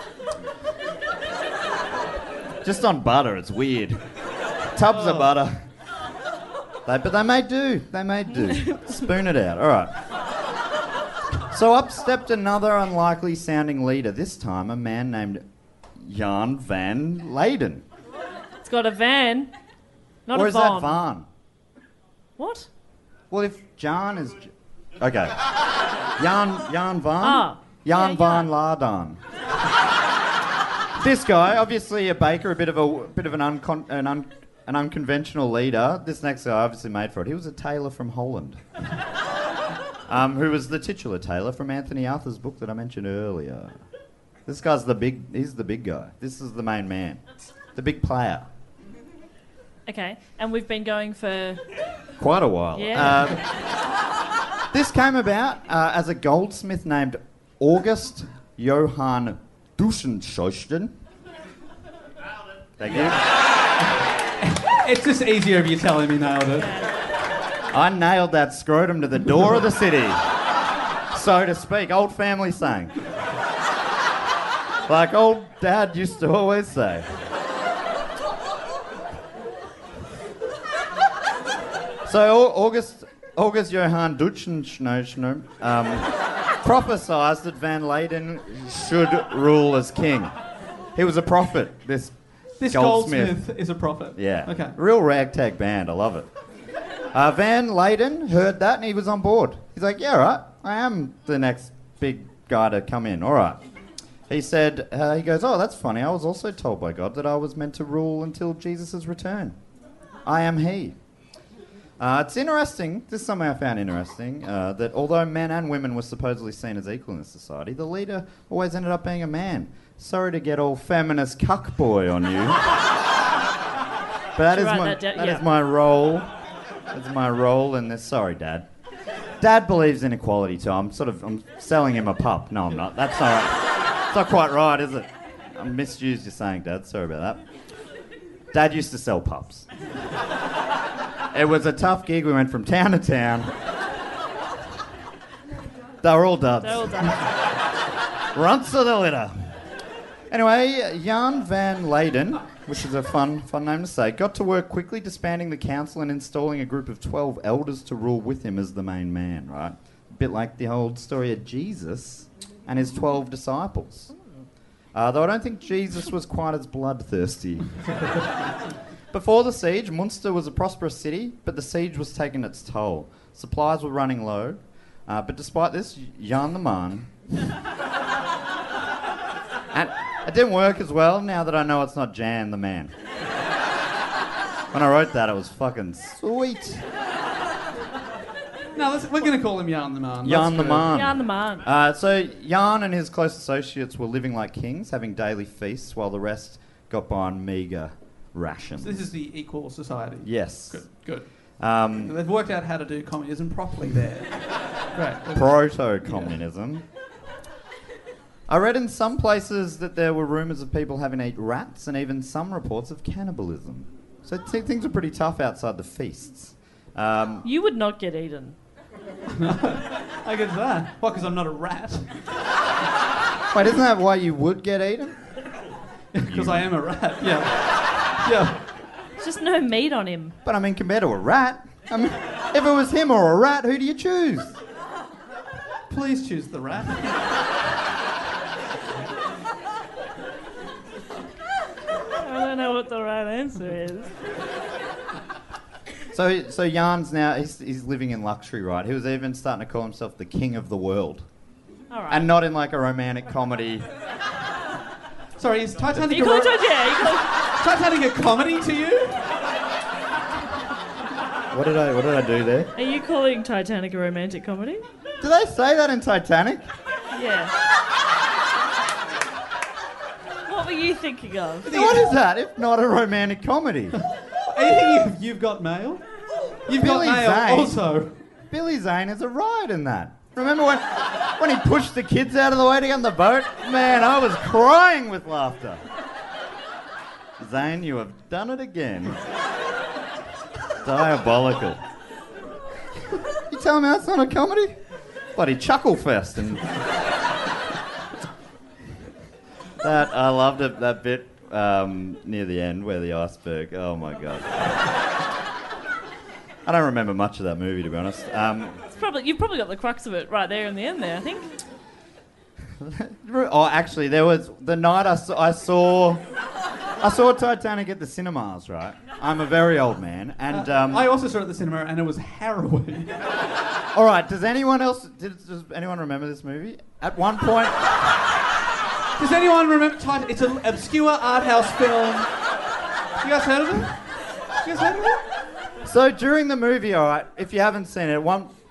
Just on butter, it's weird. Tubs of butter. But they may do. Spoon it out. All right. So up stepped another unlikely sounding leader, this time a man named Jan van Leyden. It's got a van, not or a is van. that Van? What? Well, if Jan is... Okay. Jan van? Ah. Jan van Laden. This guy, obviously a baker, a bit of an unconventional leader. This next guy obviously made for it. He was a tailor from Holland. Who was the titular tailor from Anthony Arthur's book that I mentioned earlier. This guy's he's the big guy. This is the main man. The big player. Okay, and we've been going for... Quite a while. Yeah. This came about as a goldsmith named August Johann Duschenscheuchten. Thank you. It's just easier if you tell him he nailed it. I nailed that scrotum to the door of the city, so to speak. Old family saying. Like old Dad used to always say. So August Johann Duschenscheuchten prophesied that Van Leyden should rule as king. He was a prophet, this goldsmith is a prophet. Yeah. Okay. Real ragtag band. I love it. Van Leyden heard that and he was on board. He's like, yeah, right. I am the next big guy to come in. All right. He said, he goes, oh, that's funny. I was also told by God that I was meant to rule until Jesus' return. I am he. It's interesting, this is something I found interesting, that although men and women were supposedly seen as equal in this society, the leader always ended up being a man. Sorry to get all feminist cuck boy on you. But that is my role. That's my role in this. Sorry, Dad. Dad believes in equality too. I'm selling him a pup. No, I'm not. That's not quite right, is it? I misused your saying, Dad. Sorry about that. Dad used to sell pups. It was a tough gig. We went from town to town. They were all duds. Runts of the litter. Anyway, Jan van Leyden, which is a fun name to say, got to work quickly disbanding the council and installing a group of 12 elders to rule with him as the main man, right? A bit like the old story of Jesus and his 12 disciples. Though I don't think Jesus was quite as bloodthirsty. Before the siege, Munster was a prosperous city, but the siege was taking its toll. Supplies were running low, but despite this, Jan the Man... And it didn't work as well now that I know it's not Jan the Man. When I wrote that, it was fucking sweet. No, we're going to call him Jan the Man. Jan the Man. Jan the Man. So Jan and his close associates were living like kings, having daily feasts, while the rest got by on meagre rations. So this is the equal society. Yes. Good. They've worked out how to do communism properly there. Great. Proto-communism. I read in some places that there were rumours of people having to eat rats and even some reports of cannibalism. So things were pretty tough outside the feasts. You would not get eaten. I get that. Why, because I'm not a rat? Wait, isn't that why you would get eaten? Because I am a rat, yeah. There's just no meat on him. But I mean, compared to a rat, I mean, if it was him or a rat, who do you choose? Please choose the rat. I don't know what the right answer is. So Jan's now, he's living in luxury, right? He was even starting to call himself the king of the world. All right. And not in like a romantic comedy. Sorry, is Titanic Titanic a comedy to you? What did I do there? Are you calling Titanic a romantic comedy? Did they say that in Titanic? Yeah. What were you thinking of? What is that if not a romantic comedy? Are you thinking You've Got Mail? You've Got Mail also. Billy Zane is a riot in that. Remember when he pushed the kids out of the way to get on the boat? Man, I was crying with laughter. Zane, you have done it again. Diabolical. You tell me that's not a comedy? Bloody chuckle fest. And that I loved it, that bit near the end where the iceberg. Oh my god. I don't remember much of that movie, to be honest. You've probably got the crux of it right there in the end there, I think. I saw Titanic at the cinemas, right? I'm a very old man, and I also saw it at the cinema, and it was harrowing. All right, does anyone remember this movie? At one point... Does anyone remember Titanic? It's an obscure art house film. You guys heard of it? So during the movie, all right, if you haven't seen it,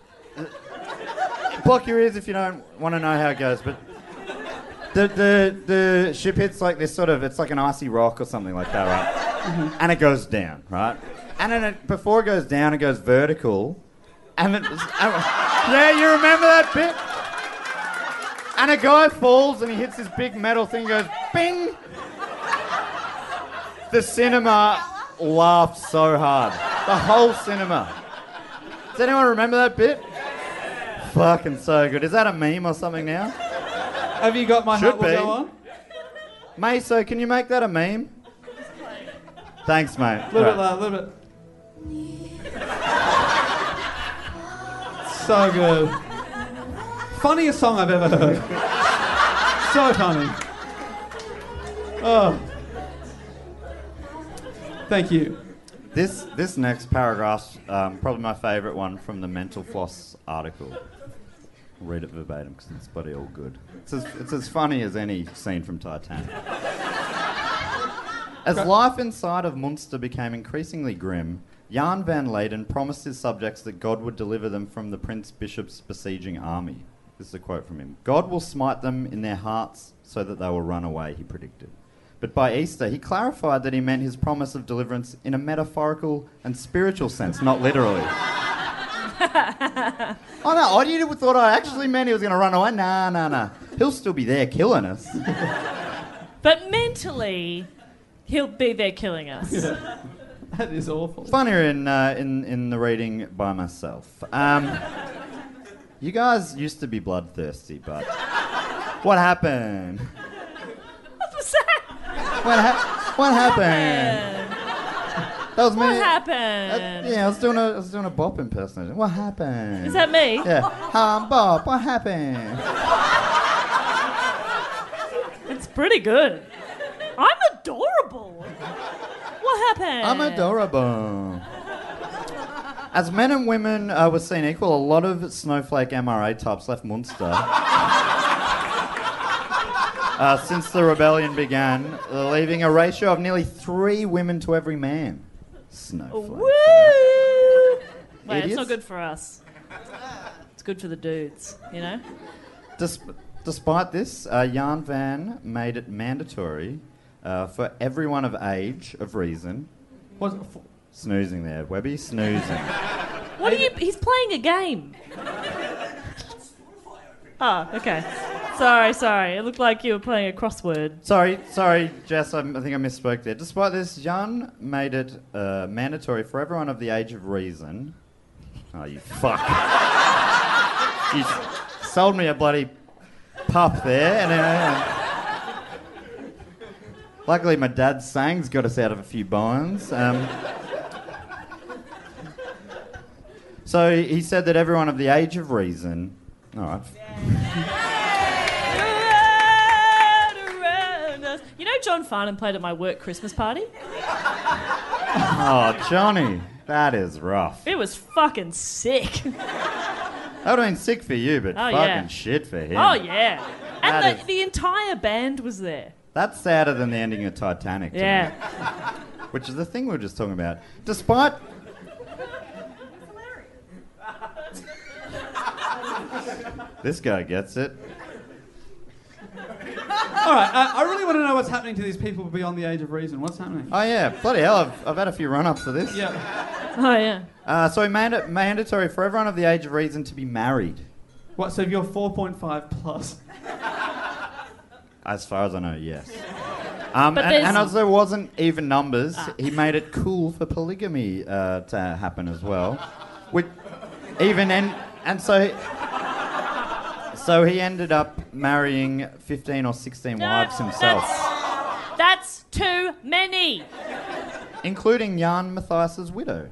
block your ears if you don't want to know how it goes, but the ship hits like this it's like an icy rock or something like that, right? Mm-hmm. And it goes down, right? And then before it goes down, it goes vertical. And yeah, you remember that bit? And a guy falls and he hits this big metal thing, goes bing! The cinema laughed so hard. The whole cinema. Does anyone remember that bit? Fucking so good. Is that a meme or something now? Have you got My Heart Will Go On? Meso, can you make that a meme? Thanks, mate. A little bit loud, a little bit. So good. Funniest song I've ever heard. So funny. Oh. Thank you. This next paragraph's probably my favourite one from the Mental Floss article. I'll read it verbatim because it's bloody all good. It's as funny as any scene from Titanic. As life inside of Munster became increasingly grim, Jan van Leyden promised his subjects that God would deliver them from the Prince Bishop's besieging army. This is a quote from him. God will smite them in their hearts so that they will run away, he predicted. But by Easter, he clarified that he meant his promise of deliverance in a metaphorical and spiritual sense, not literally. Oh no, I thought I actually meant he was going to run away. Nah. He'll still be there killing us. But mentally, he'll be there killing us. Yeah. That is awful. Funnier in the reading by myself. You guys used to be bloodthirsty, but what happened? What was that? What happened? That was me. What happened? I was doing a Bop impersonation. What happened? Is that me? Yeah. Bop, what happened? It's pretty good. I'm adorable. What happened? I'm adorable. As men and women were seen equal, a lot of snowflake MRA types left Munster. Since the rebellion began, leaving a ratio of nearly 3 women to every man. Snowflake. Woo! Wait, it's not good for us. It's good for the dudes, you know? Despite this, Jan Van made it mandatory for everyone of age, of reason. What's it for? Snoozing there, Webby, snoozing. What are you... He's playing a game. Oh, okay. Sorry. It looked like you were playing a crossword. Sorry, Jess, I think I misspoke there. Despite this, Jan made it mandatory for everyone of the age of reason. Oh, you fuck. You sold me a bloody pup there. And luckily my dad's sayings got us out of a few binds. So he said that everyone of the age of reason... All right. You know John Farnham played at my work Christmas party? Oh, Johnny, that is rough. It was fucking sick. That would have been sick for you, but fucking shit for him. Oh, yeah. And the entire band was there. That's sadder than the ending of Titanic, to me. Which is the thing we were just talking about. Despite... This guy gets it. All right, I really want to know what's happening to these people beyond the age of reason. What's happening? Oh, yeah. Bloody hell, I've had a few run-ups to this. Yeah. Oh, yeah. So he made it mandatory for everyone of the age of reason to be married. What, so if you're 4.5 plus? As far as I know, yes. And as there wasn't even numbers, he made it cool for polygamy to happen as well. So he ended up marrying 15 or 16 wives himself. That's too many. Including Jan Mathias's widow.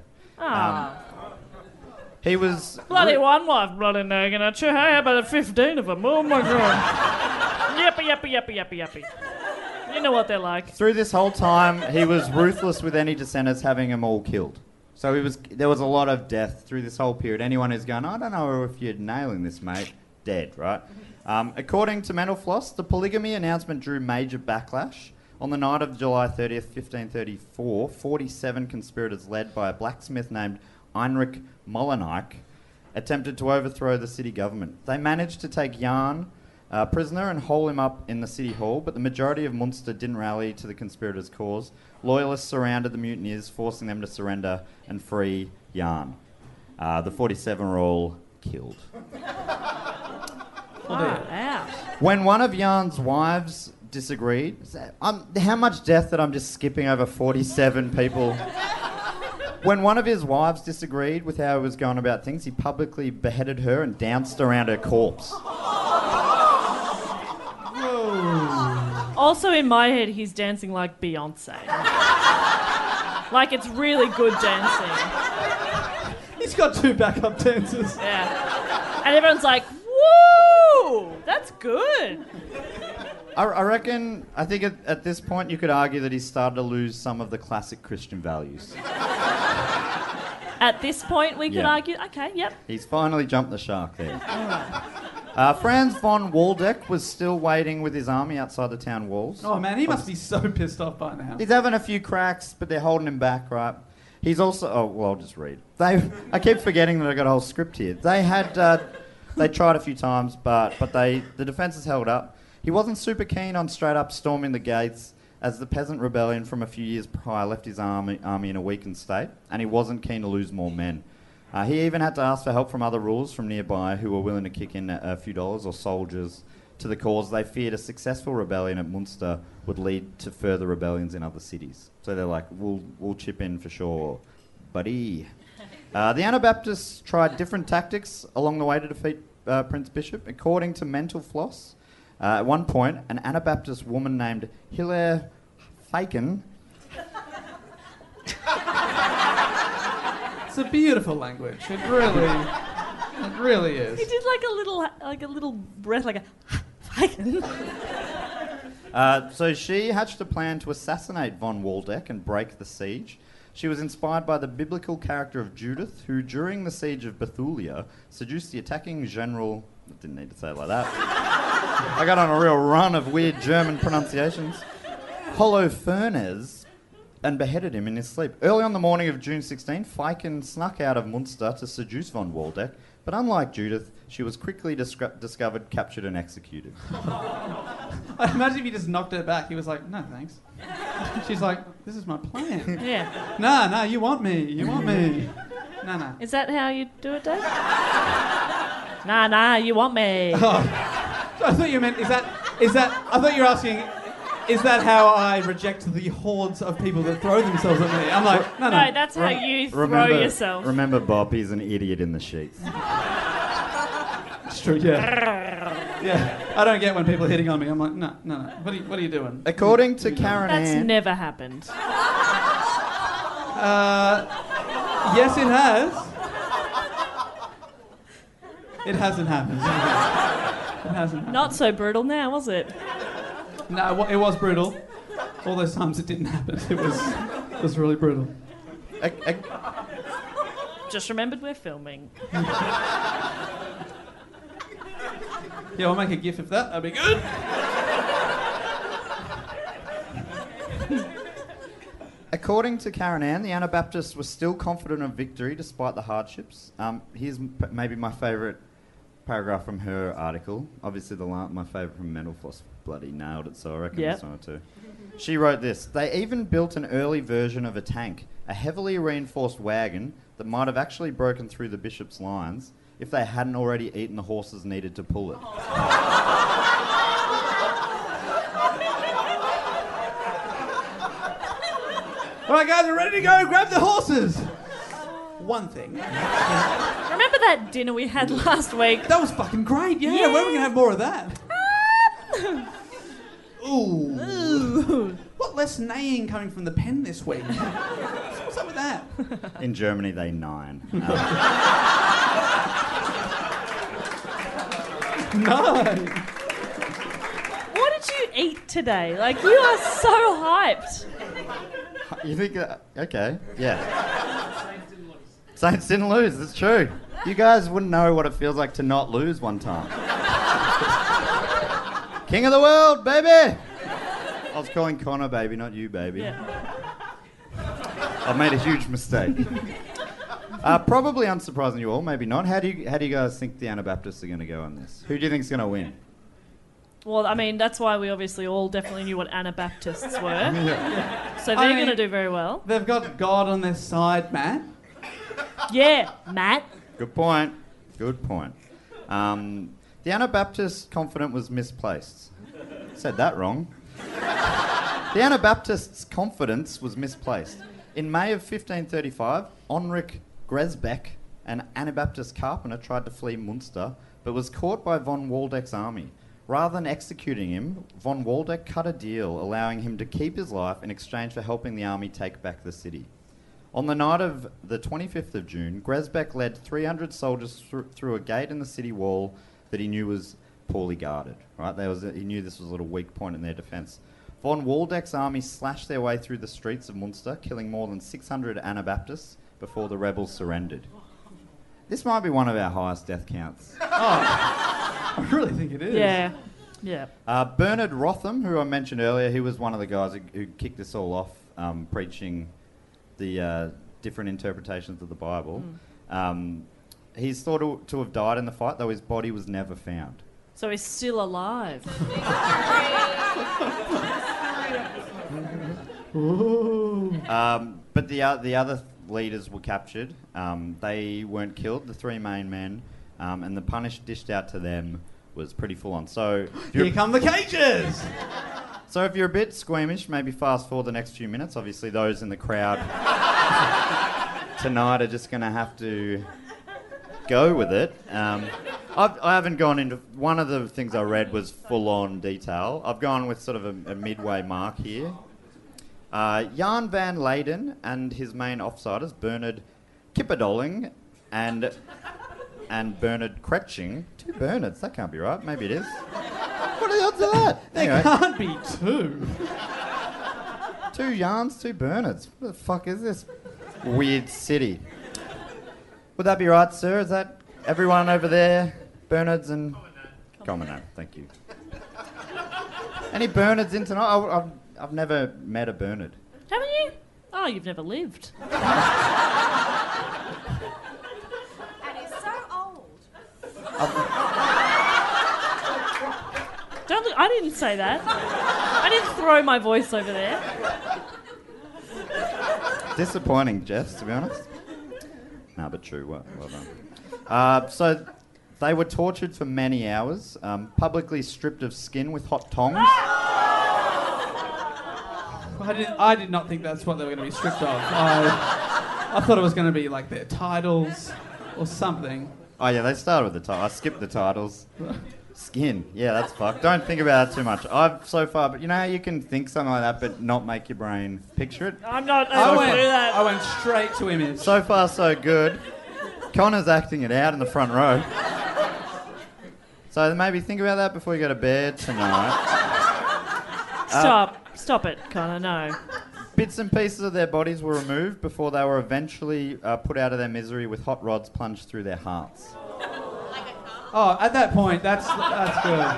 He was... Bloody one wife, bloody nagging at you. How about 15 of them? Oh, my God. Yuppie. You know what they're like. Through this whole time, he was ruthless with any dissenters, having them all killed. So there was a lot of death through this whole period. Anyone who's going, I don't know if you're nailing this, mate, dead, right? According to Mental Floss, the polygamy announcement drew major backlash. On the night of July 30th, 1534, 47 conspirators led by a blacksmith named Heinrich Mollenich attempted to overthrow the city government. They managed to take Jan prisoner and hole him up in the city hall, but the majority of Munster didn't rally to the conspirators' cause. Loyalists surrounded the mutineers, forcing them to surrender and free Jan. The 47 were all killed. Wow. When one of Jan's wives disagreed, how much death that I'm just skipping over 47 people. When one of his wives disagreed with how he was going about things, he publicly beheaded her and danced around her corpse. Also in my head, he's dancing like Beyonce. Like it's really good dancing. He's got 2 backup dancers. Yeah. And everyone's like, woo! That's good. I think at this point you could argue that he's started to lose some of the classic Christian values. At this point, we could argue, okay, yep. He's finally jumped the shark there. Franz von Waldeck was still waiting with his army outside the town walls. Oh man, he must be so pissed off by now. He's having a few cracks, but they're holding him back, right? He's also... Oh, well, I'll just read. I keep forgetting that I got a whole script here. They had... they tried a few times, but the defences held up. He wasn't super keen on straight up storming the gates, as the peasant rebellion from a few years prior left his army in a weakened state, and he wasn't keen to lose more men. He even had to ask for help from other rulers from nearby who were willing to kick in a few dollars or soldiers to the cause. They feared a successful rebellion at Munster would lead to further rebellions in other cities. So they're like, we'll chip in for sure, buddy. The Anabaptists tried different tactics along the way to defeat Prince Bishop. According to Mental Floss, at one point, an Anabaptist woman named Hilaire Faken... It's a beautiful language. It really is. He did like a little breath, like a... So she hatched a plan to assassinate von Waldeck and break the siege. She was inspired by the biblical character of Judith, who during the siege of Bethulia seduced the attacking general... I didn't need to say it like that. I got on a real run of weird German pronunciations. Holofernes, and beheaded him in his sleep. Early on the morning of June 16, Feichen snuck out of Munster to seduce von Waldeck, but unlike Judith, she was quickly discovered, captured and executed. I imagine if he just knocked her back, he was like, no thanks. She's like, this is my plan. Yeah. No, you want me. No. Is that how you do it, Dave? Nah, you want me. Oh. I thought you meant, I thought you were asking... Is that how I reject the hordes of people that throw themselves at me? I'm like, no. No, that's how you throw yourself. Remember, Bob, he's an idiot in the sheets. It's true, yeah. Yeah, I don't get when people are hitting on me. I'm like, no. What are you doing? According to Karen That's Ann... never happened. Yes, it has. It hasn't happened. It hasn't happened. Not so brutal now, was it? No, it was brutal. All those times it didn't happen. It was really brutal. Just remembered we're filming. Yeah, I'll make a gif of that. That'll be good. According to Karen Ann, the Anabaptists were still confident of victory despite the hardships. Here's maybe my favourite paragraph from her article. Obviously, my favourite from Mental Floss bloody nailed it, so I reckon this one too. She wrote this: they even built an early version of a tank, a heavily reinforced wagon that might have actually broken through the bishop's lines if they hadn't already eaten the horses needed to pull it. All right, guys, we're ready to go. Grab the horses. One thing. Remember that dinner we had last week? That was fucking great. Yeah. When are we going to have more of that? Ooh. What less neighing coming from the pen this week? What's up with that? In Germany, they nine. No. eat today? Like, you are so hyped. You think okay, yeah. Saints didn't lose, it's true. You guys wouldn't know what it feels like to not lose one time. King of the world, baby! I was calling Connor baby, not you, baby. Yeah. I've made a huge mistake. Probably unsurprising you all, maybe not. How do you guys think the Anabaptists are going to go on this? Who do you think's going to win? Well, I mean, that's why we obviously all definitely knew what Anabaptists were. Yeah. So they're going to do very well. They've got God on their side, Matt. Yeah, Matt. Good point. Good point. The Anabaptist confidence was misplaced. Said that wrong. The Anabaptists' confidence was misplaced. In May of 1535, Onric Gresbeck, an Anabaptist carpenter, tried to flee Munster, but was caught by von Waldeck's army. Rather than executing him, von Waldeck cut a deal allowing him to keep his life in exchange for helping the army take back the city. On the night of the 25th of June, Gresbeck led 300 soldiers through a gate in the city wall that he knew was poorly guarded. Right, he knew this was a little weak point in their defence. Von Waldeck's army slashed their way through the streets of Munster, killing more than 600 Anabaptists before the rebels surrendered. This might be one of our highest death counts. I really think it is. Yeah. Yeah. Bernard Rotham, who I mentioned earlier, he was one of the guys who kicked this all off, preaching the different interpretations of the Bible. He's thought to have died in the fight, though his body was never found. So he's still alive. But the other leaders were captured. They weren't killed, the three main men, and the punish dished out to them was pretty full on. So here come the cages! So if you're a bit squeamish, maybe fast forward the next few minutes. Obviously those in the crowd tonight are just going to have to go with it. I haven't gone into... One of the things I read was full-on detail. I've gone with sort of a midway mark here. Jan van Leyden and his main offsiders, Bernard Kipperdoling and Bernard Kretsching. Two Bernards, that can't be right. Maybe it is. What are the odds of that? There can't be two. Two Jans, two Bernards. What the fuck is this weird city? Would that be right, sir? Is that everyone over there? Bernards and... Common, thank you. Any Bernards in tonight? I've never met a Bernard. Haven't you? Oh, you've never lived. And he's so old. Don't look, I didn't say that. I didn't throw my voice over there. Disappointing, Jess, to be honest. No, but true. Well done. So they were tortured for many hours, publicly stripped of skin with hot tongs. I did not think that's what they were going to be stripped of. I thought it was going to be like their titles or something. Oh yeah, they started with the title. I skipped the titles. Skin. Yeah, that's fucked. Don't think about it too much. I've so far, but you know how you can think something like that but not make your brain picture it? I'm not able to do that. I went straight to image. So far, so good. Connor's acting it out in the front row. So maybe think about that before you go to bed tonight. Stop it, Connor, no. Bits and pieces of their bodies were removed before they were eventually put out of their misery with hot rods plunged through their hearts. Oh, at that point, that's good.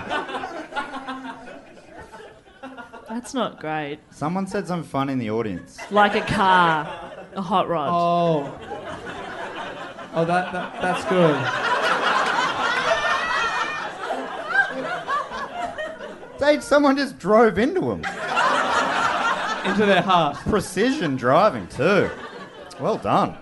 That's not great. Someone said something fun in the audience. Like a car, a hot rod. Oh, that's good. Someone just drove into them. Into their heart. Precision driving too. Well done.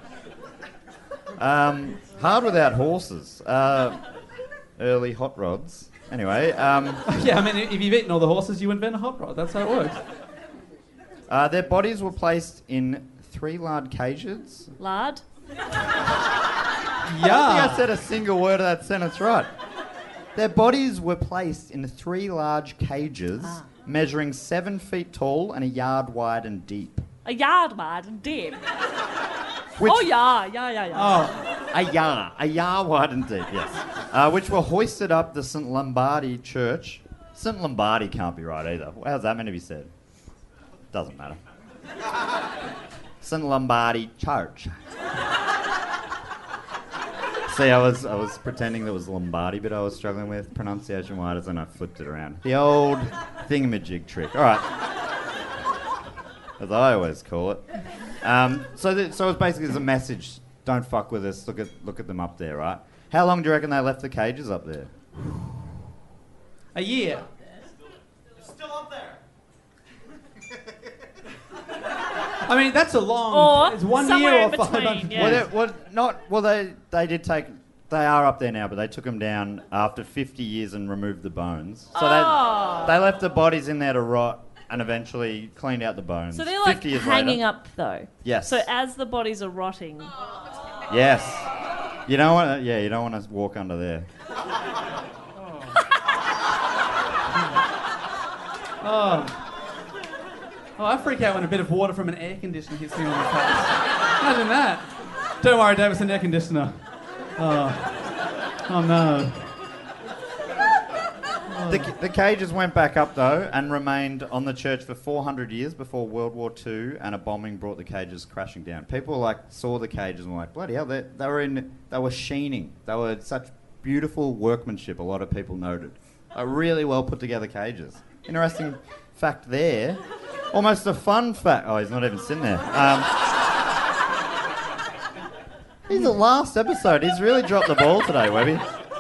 Hard without horses. Early hot rods. Anyway. Yeah, I mean, if you've eaten all the horses, you invent a hot rod. That's how it works. Their bodies were placed in 3 lard cages. Lard? Yeah. I don't think I said a single word of that sentence right. Their bodies were placed in 3 large cages measuring 7 feet tall and a yard wide and deep. A yard wide and deep? Which, yeah. Oh, a yard wide and deep, yes. Which were hoisted up the St. Lombardi Church St. Lombardi can't be right either. How's that meant to be said? Doesn't matter. St. Lombardi Church. See, I was pretending that was Lombardi, but I was struggling with pronunciation-wise, and I flipped it around. The old thingamajig trick. All right. As I always call it. So it's basically as a message, don't fuck with us, look at them up there, right? How long do you reckon they left the cages up there? A year. It's still up there. I mean, that's a long... Or it's 1 somewhere year in or 500 between, years. They did take... They are up there now, but they took them down after 50 years and removed the bones. So they left the bodies in there to rot and eventually cleaned out the bones. So they're like 50 years hanging later. up though. Yes. So as the bodies are rotting. Yes. You don't want to. Yeah, you don't want to walk under there. Oh, I freak out when a bit of water from an air conditioner hits me on the face. Imagine that. Don't worry, Dave, it's an air conditioner. Oh no. The cages went back up though and remained on the church for 400 years before World War II, and a bombing brought the cages crashing down. People saw the cages and were like, bloody hell, they were sheening. They were such beautiful workmanship. A lot of people noted. Really well put together cages. Interesting fact there. Almost a fun fact. Oh, he's not even sitting there. He's the last episode. He's really dropped the ball today, Webby.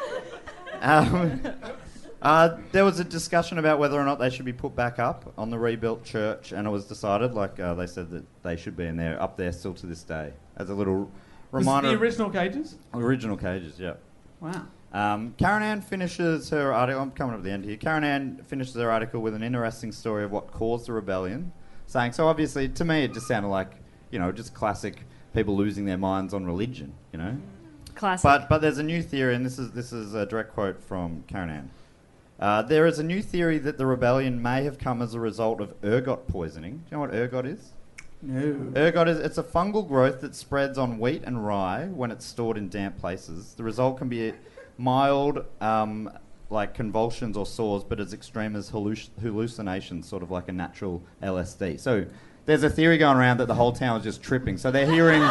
There was a discussion about whether or not they should be put back up on the rebuilt church, and it was decided, they said that they should be, and they're up there still to this day as a little reminder. This is the original cages? Original cages, yeah. Wow. Karen Ann finishes her article. I'm coming up to the end here. Karen Ann finishes her article with an interesting story of what caused the rebellion, saying, so obviously, to me, it just sounded like, just classic people losing their minds on religion, Classic. But there's a new theory, and this is a direct quote from Karen Ann. There is a new theory that the rebellion may have come as a result of ergot poisoning. Do you know what ergot is? No. Ergot it's a fungal growth that spreads on wheat and rye when it's stored in damp places. The result can be mild, like convulsions or sores, but as extreme as hallucinations, sort of like a natural LSD. So there's a theory going around that the whole town is just tripping. So they're hearing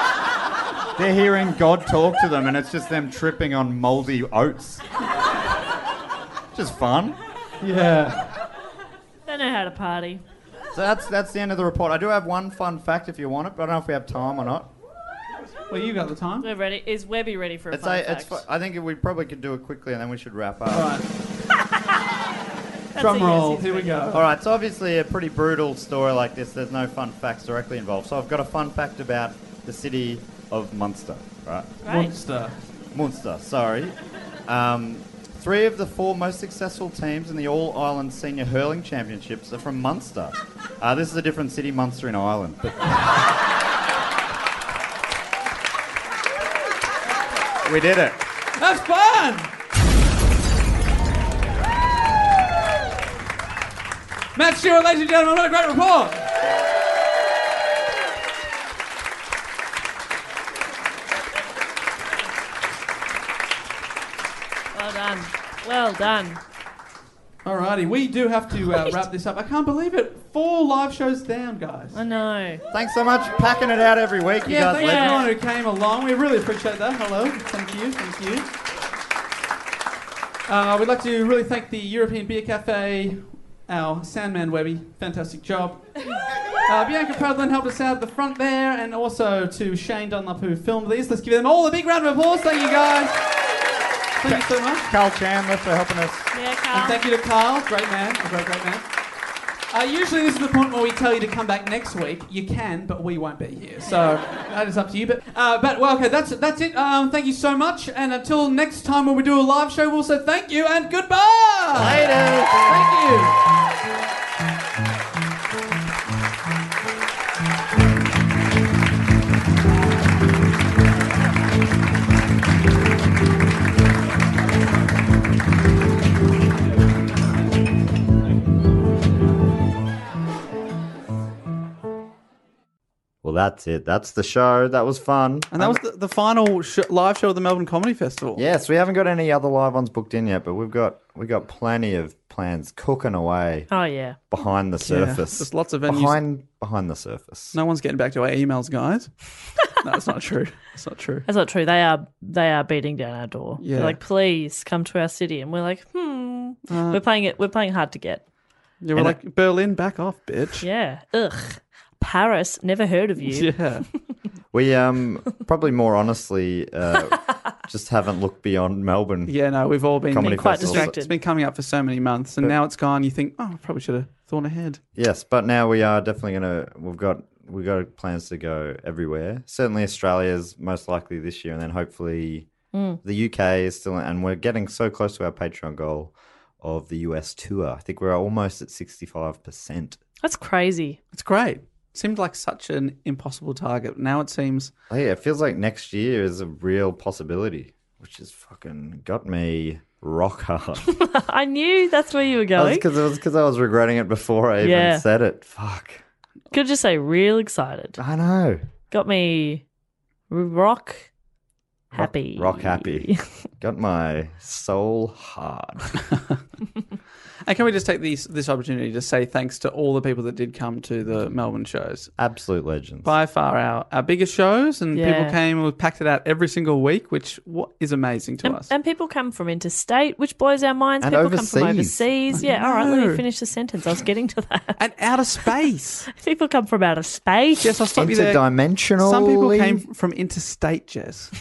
God talk to them, and it's just them tripping on mouldy oats. Just fun. Yeah. They know how to party. So that's the end of the report. I do have one fun fact if you want it, but I don't know if we have time or not. Well, you got the time. We're ready. Is Webby ready for a fun fact? I think we probably could do it quickly and then we should wrap up. All right. Drum roll. Here we go. All right. So obviously a pretty brutal story like this. There's no fun facts directly involved. So I've got a fun fact about the city of Munster. Right. Munster. Sorry. 3 of the 4 most successful teams in the All-Ireland Senior Hurling Championships are from Munster. This is a different city, Munster in Ireland. But we did it. That's fun! Matt Stewart, ladies and gentlemen, what a great report! Well done. Alrighty, we do have to wrap this up. I can't believe it. 4 live shows down, guys. I know. Thanks so much for packing it out every week. You guys thank everyone who came along. We really appreciate that. Hello. Thank you. We'd like to really thank the European Beer Cafe, our Sandman Webby. Fantastic job. Bianca Pradlin helped us out at the front there, and also to Shane Dunlop who filmed these. Let's give them all a big round of applause. Thank you, guys. Thank you so much. Carl Chandler for helping us. Yeah, Carl. And thank you to Carl. Great man. A great man. Usually this is the point where we tell you to come back next week. You can, but we won't be here. So that is up to you. But okay, that's it. Thank you so much. And until next time when we do a live show, we'll say thank you and goodbye. Later. Thank you. Well, that's it. That's the show. That was fun. And that was the final live show of the Melbourne Comedy Festival. Yes, we haven't got any other live ones booked in yet, but we got plenty of plans cooking away Oh, yeah. behind the surface. There's lots of venues. Behind the surface. No one's getting back to our emails, guys. No, it's not true. It's not true. That's not true. They are beating down our door. Yeah. They're like, please come to our city. And we're like, we're playing hard to get. Yeah, we're like, Berlin, back off, bitch. Yeah. Ugh. Paris, never heard of you. Yeah. We probably more honestly just haven't looked beyond Melbourne. Yeah, no, we've all been Comedy quite festivals. distracted. It's been coming up for so many months, and now it's gone. You think, oh, I probably should have thought ahead. Yes, but now we are definitely gonna. We've got plans to go everywhere. Certainly, Australia's most likely this year, and then hopefully the UK is still. And we're getting so close to our Patreon goal of the US tour. I think we're almost at 65%. That's crazy. It's great. Seemed like such an impossible target. Now it seems. Oh, yeah, it feels like next year is a real possibility, which has fucking got me rock hard. I knew that's where you were going. Because I was regretting it before I even said it. Fuck. Could just say real excited. I know. Got me rock happy. Rock happy. Got my soul hard. And can we just take this opportunity to say thanks to all the people that did come to the Melbourne shows? Absolute legends. By far our biggest shows, and Yeah. people came and we packed it out every single week, which is amazing to us. And people come from interstate, which blows our minds. And People come from overseas. overseas. Yeah, all right, let me finish the sentence. I was getting to that. And outer space. People come from outer space. Yes, I'll stop you there. Interdimensional. Some people came from interstate, Jess.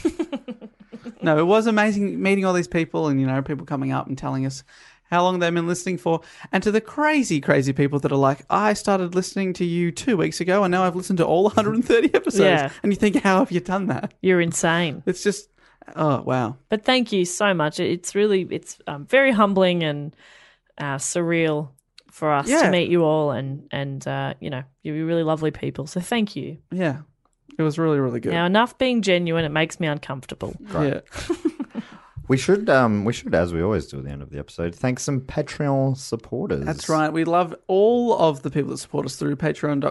No, it was amazing meeting all these people and, people coming up and telling us how long they've been listening for. And to the crazy, crazy people that are like, I started listening to you 2 weeks ago and now I've listened to all 130 episodes. Yeah. And you think, how have you done that? You're insane. It's just, oh, wow. But thank you so much. It's very humbling and surreal for us to meet you all, and you're really lovely people. So thank you. Yeah. It was really, really good. Now, enough being genuine. It makes me uncomfortable. Yeah. We should, as we always do at the end of the episode, thank some Patreon supporters. That's right. We love all of the people that support us through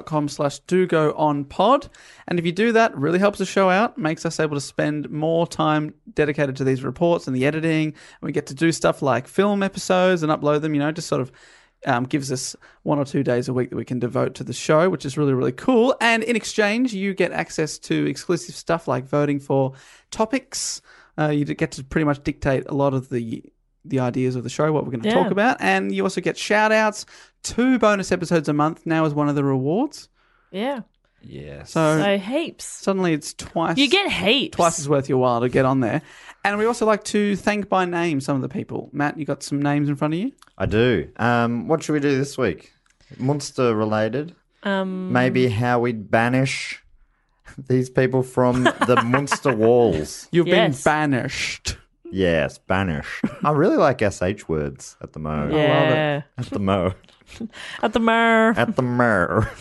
patreon.com/dogoonpod. And if you do that, it really helps the show out, makes us able to spend more time dedicated to these reports and the editing. And we get to do stuff like film episodes and upload them, just sort of gives us 1 or 2 days a week that we can devote to the show, which is really, really cool. And in exchange, you get access to exclusive stuff like voting for topics. You get to pretty much dictate a lot of the ideas of the show, what we're going to talk about. And you also get shout-outs. 2 bonus episodes a month now is one of the rewards. Yeah. Yes. So heaps. Suddenly it's twice. You get heaps. Twice as worth your while to get on there. And we also like to thank by name some of the people. Matt, you got some names in front of you? I do. What should we do this week? Monster related? Maybe how we'd banish these people from the Munster walls. You've been banished. Yes, banished. I really like SH words at the mo. Yeah. I love it. At the mo. At the mer. At the mer.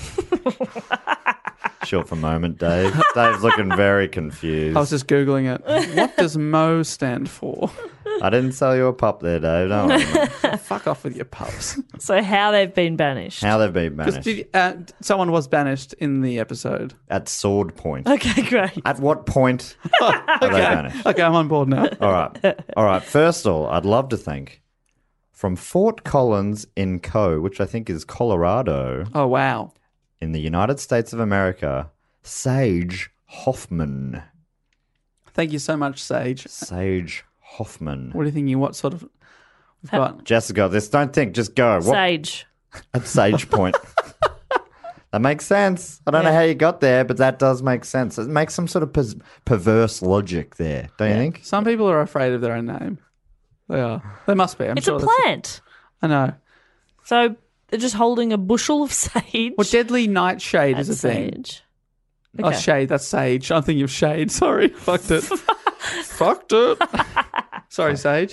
Short for moment, Dave. Dave's looking very confused. I was just Googling it. What does Mo stand for? I didn't sell you a pup there, Dave. Don't worry. Fuck off with your pups. So how they've been banished. How they've been banished. Someone was banished in the episode. At sword point. Okay, great. At what point are they banished? Okay, I'm on board now. All right. First of all, I'd love to thank from Fort Collins in which I think is Colorado. Oh, wow. In the United States of America, Sage Hoffman. Thank you so much, Sage. Sage Hoffman. What are you thinking? What sort of... We've got... Jessica, this don't think, just go. Sage. At Sage Point. That makes sense. I don't know how you got there, but that does make sense. It makes some sort of perverse logic there, don't you think? Some people are afraid of their own name. They are. They must be. I'm it's sure a plant. I know. So they're just holding a bushel of sage. Well, deadly nightshade is a thing. Sage. Oh, shade. That's sage. I'm thinking of shade. Sorry. Fucked it. Fucked it. Sorry, Sage.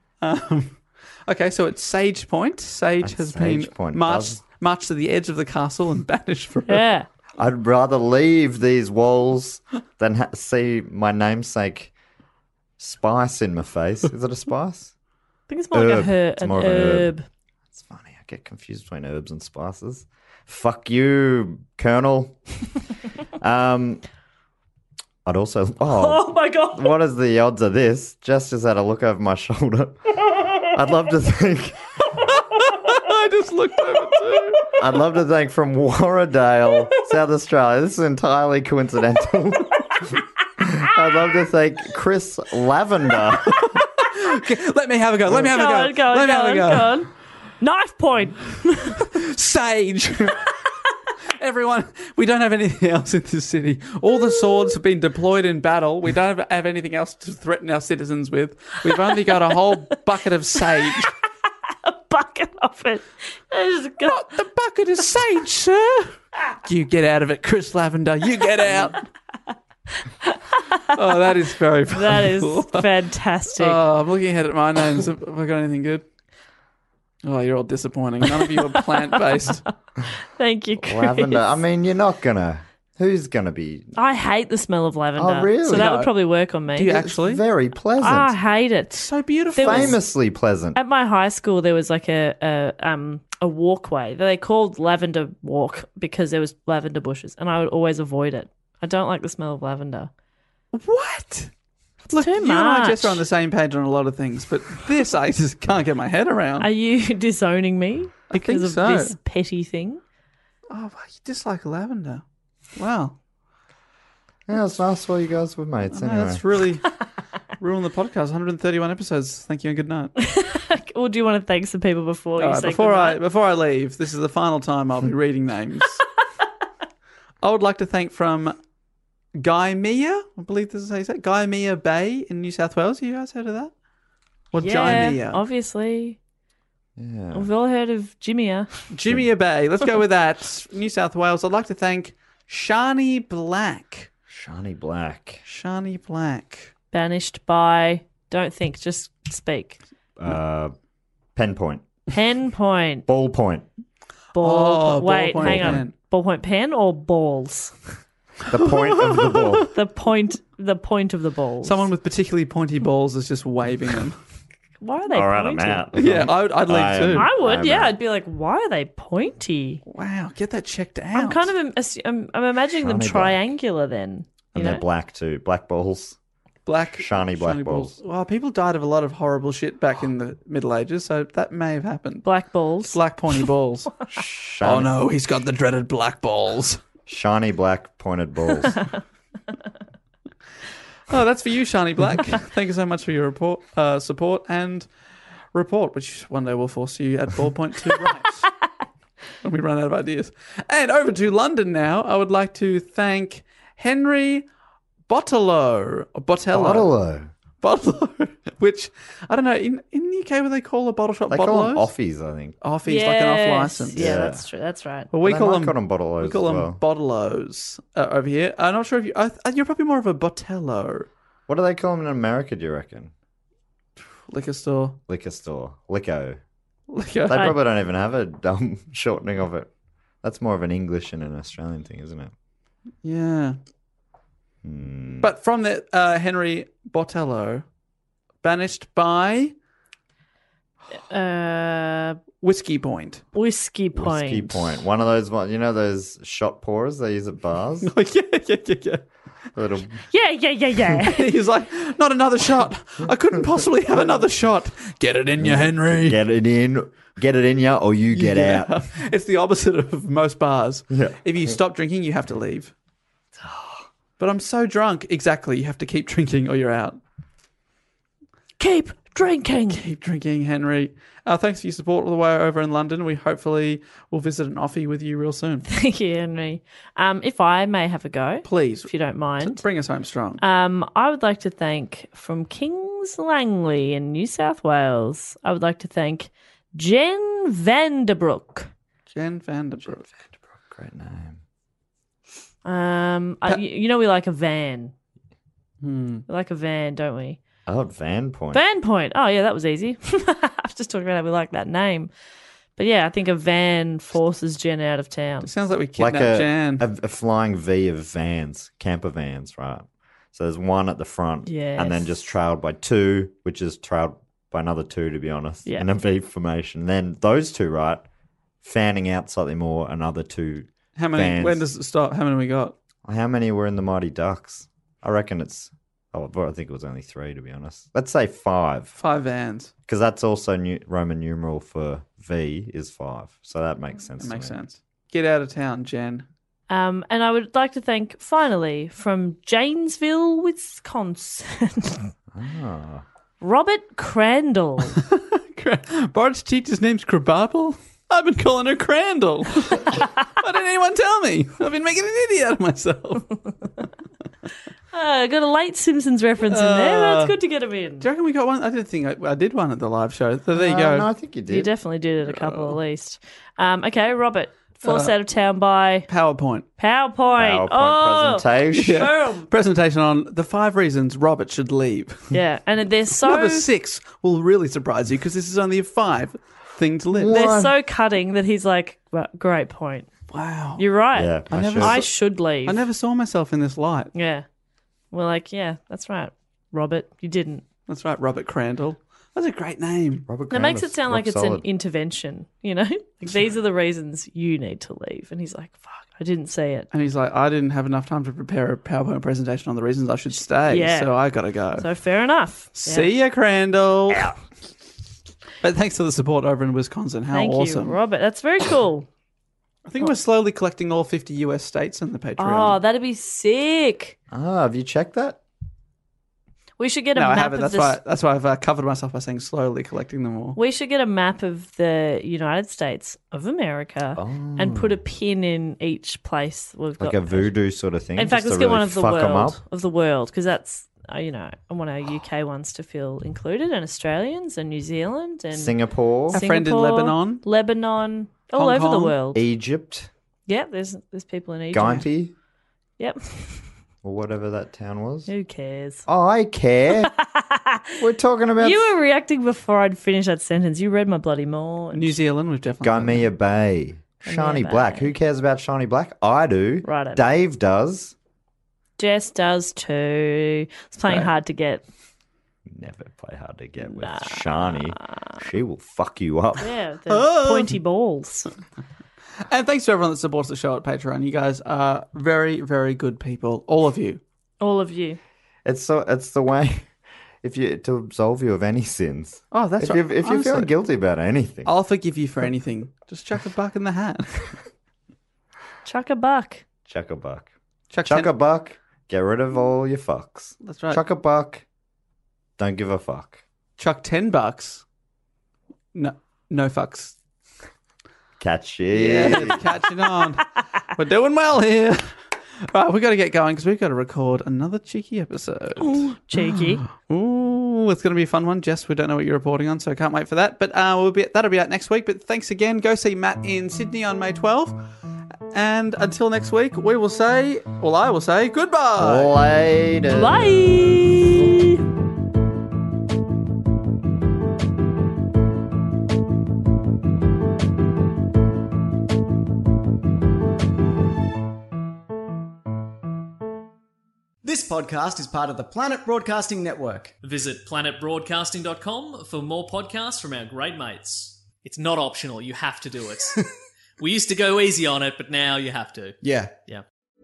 Okay, so it's Sage Point. Sage has been marched to the edge of the castle and banished forever. Yeah. I'd rather leave these walls than see my namesake spice in my face. Is it a spice? I think it's more like an herb. It's funny. I get confused between herbs and spices. Fuck you, Colonel. I'd also... Oh, my God. What is the odds of this? Just as I had a look over my shoulder. I'd love to think... just looked over too. I'd love to thank from Warradale, South Australia. This is entirely coincidental. I'd love to thank Chris Lavender. Okay, let me have a go. Let me have a go. Go on. Knife point. Sage. Everyone, we don't have anything else in this city. All the swords have been deployed in battle. We don't have anything else to threaten our citizens with. We've only got a whole bucket of sage. A bucket of it. Not the bucket of sage, sir. You get out of it, Chris Lavender. You get out. Oh, that is very funny. That is fantastic. Oh, I'm looking ahead at my names. Have I got anything good? Oh, you're all disappointing. None of you are plant-based. Thank you, Chris. Lavender. I mean, you're not going to... Who's going to be... I hate the smell of lavender. Oh, really? So that would probably work on me. Do you actually? It's very pleasant. I hate it. So beautiful. Famously pleasant. At my high school, there was like a walkway that they called Lavender Walk because there was lavender bushes, and I would always avoid it. I don't like the smell of lavender. What? Look, Too you much. and I just are on the same page on a lot of things, but this I just can't get my head around. Are you disowning me because of so. this petty thing? Oh, you dislike lavender. Wow. Yeah, it's nice while you guys were mates. Anyway. That's really ruined the podcast. 131 episodes. Thank you and good night. Or do you want to thank some people before you say before goodnight? before I leave, this is the final time I'll be reading names. I would like to thank from Guy Mia, I believe this is how you say it, Guy Mia Bay in New South Wales. You guys heard of that? Or Yeah, Jimea? obviously. Yeah. We've all heard of Jimia. Jimea Bay. Let's go with that. New South Wales. I'd like to thank Shani Black. Shani Black. Shani Black. Banished by... Don't think, just speak. Pen point. Pen point. Ball point. Ball. Wait, ballpoint hang on. pen. Ballpoint pen or balls? The point of the ball. The point of the balls. Someone with particularly pointy balls is just waving them. Why are they All right, pointy? I'm out. Yeah, I'd leave too. I would, I'm yeah. out. I'd be like, why are they pointy? Wow, get that checked out. I'm kind of I'm imagining them Shiny black. triangular then. And they're black too. Black balls. black Shiny black balls. Well, people died of a lot of horrible shit back in the Middle Ages, so that may have happened. Black balls. Black pointy balls. Shiny, Oh no, he's got the dreaded black balls. Shiny black pointed balls. Oh, that's for you, Shani Black. Thank you so much for your support and report, which one day we'll force you at ballpoint to write when we run out of ideas. And over to London now. I would like to thank Henry Botello. Botello, which, I don't know, in the UK, would they call a bottle shop They call them Bottelos? offies, I think. Offies, like an off license. Yeah, that's true. That's right. Well, we They call might them call them Bottelos We call as them well. Bottelos over here. I'm not sure if you're probably more of a Botello. What do they call them in America, do you reckon? Liquor store. Liquor store. Lico. Liquor. They probably don't even have a dumb shortening of it. That's more of an English and an Australian thing, isn't it? Yeah. But from the Henry Botello, banished by Whiskey Point. Whiskey Point. Whiskey Point. One of those, you know those shot pourers they use at bars? Yeah. Little... Yeah. He's like, not another shot. I couldn't possibly have another shot. Get it in you, Henry. Get it in ya, or you get out. It's the opposite of most bars. Yeah. If you stop drinking, you have to leave. But I'm so drunk. Exactly. You have to keep drinking or you're out. Keep drinking. Keep drinking, Henry. Thanks for your support all the way over in London. We hopefully will visit an offie with you real soon. Thank you, Henry. If I may have a go, please, if you don't mind, bring us home strong. I would like to thank from Kings Langley in New South Wales. I would like to thank Jen Vanderbroek. Jen Vanderbroek. Great name. You know we like a van. We like a van, don't we? Oh, Van Point. Van Point. Oh, yeah, that was easy. I was just talking about how we like that name. But yeah, I think a van forces Jen out of town. It sounds like we Like kidnapped Jen. a flying V of vans, camper vans, right? So there's one at the front, and then just trailed by two, which is trailed by another two, to be honest, in a V formation. Then those two, right, fanning out slightly more, another two. How many? vans. When does it stop? How many we got? How many were in the Mighty Ducks? I reckon it's Oh, but I think it was only 3, to be honest. Let's say 5. 5 vans. Because that's also Roman numeral for V is 5. So that makes sense. That makes sense. Get out of town, Jen. And I would like to thank, finally, from Janesville, Wisconsin, Robert Crandall. Bard's teacher's name's Krabappel? I've been calling her Crandall. Why didn't anyone tell me? I've been making an idiot out of myself. I got a late Simpsons reference in there. That's good to get him in. Do you reckon we got one? I didn't think I did one at the live show. So there you go. No, I think you did. You definitely did it a couple at least. Okay, Robert. Forced out of town by PowerPoint. Presentation. Boom. Presentation on the 5 reasons Robert should leave. Yeah, and they're so... Number 6 will really surprise you because this is only a 5 thing to live. They're so cutting that he's like, well, great point. Wow. You're right. Yeah, I should leave. I never saw myself in this light. Yeah. We're like, yeah, that's right, Robert. You didn't. That's right, Robert Crandall. That's a great name. That makes it sound like it's an intervention, you know? Like, these are the reasons you need to leave. And he's like, fuck, I didn't see it. And he's like, I didn't have enough time to prepare a PowerPoint presentation on the reasons I should stay. Yeah. So I got to go. So fair enough. See ya, Crandall. But thanks for the support over in Wisconsin. How Thank awesome. you, Robert. That's very cool. I think we're slowly collecting all 50 US states in the Patreon. Oh, that'd be sick. Have you checked that? We should get a No, I map haven't. of That's why I've covered myself by saying slowly collecting them all. We should get a map of the United States of America and put a pin in each place we've got. Like a voodoo sort of thing. In fact, just let's to get really one of the fuck 'em world, up. because that's I want our UK ones to feel included, and Australians and New Zealand and Singapore. A friend in Lebanon. Lebanon, all Hong over the Kong. world. Egypt. Yeah, there's people in Egypt. Gympie. Yep. Or whatever that town was. Who cares? I care. We're talking about... You were reacting before I'd finished that sentence. You read my bloody more. New Zealand, we've definitely... Gymea Bay. Shiny Bay. Black. Who cares about Shiny Black? I do. Right. Dave does. Jess does too. It's playing Right. hard to get. Never play hard to get with Shani. She will fuck you up. Yeah, the pointy balls. And thanks to everyone that supports the show at Patreon. You guys are very, very good people. All of you. All of you. It's the way to absolve you of any sins. Oh, that's if right. If you're Honestly, feeling guilty about anything. I'll forgive you for anything. Just chuck a buck in the hat. Chuck a buck. Chuck a buck. Chuck a buck. Get rid of all your fucks. That's right. Chuck a buck. Don't give a fuck. Chuck $10. No fucks. Catch Yeah, it. it's catching on. We're doing well here. Right, we've got to get going because we've got to record another cheeky episode. Ooh, cheeky. Ooh, it's going to be a fun one. Jess, we don't know what you're reporting on, so I can't wait for that. But that'll be out next week. But thanks again. Go see Matt in Sydney on May 12th. And until next week, I will say goodbye. Later. Bye. This podcast is part of the Planet Broadcasting Network. Visit planetbroadcasting.com for more podcasts from our great mates. It's not optional, you have to do it. We used to go easy on it, but now you have to. Yeah. Yeah.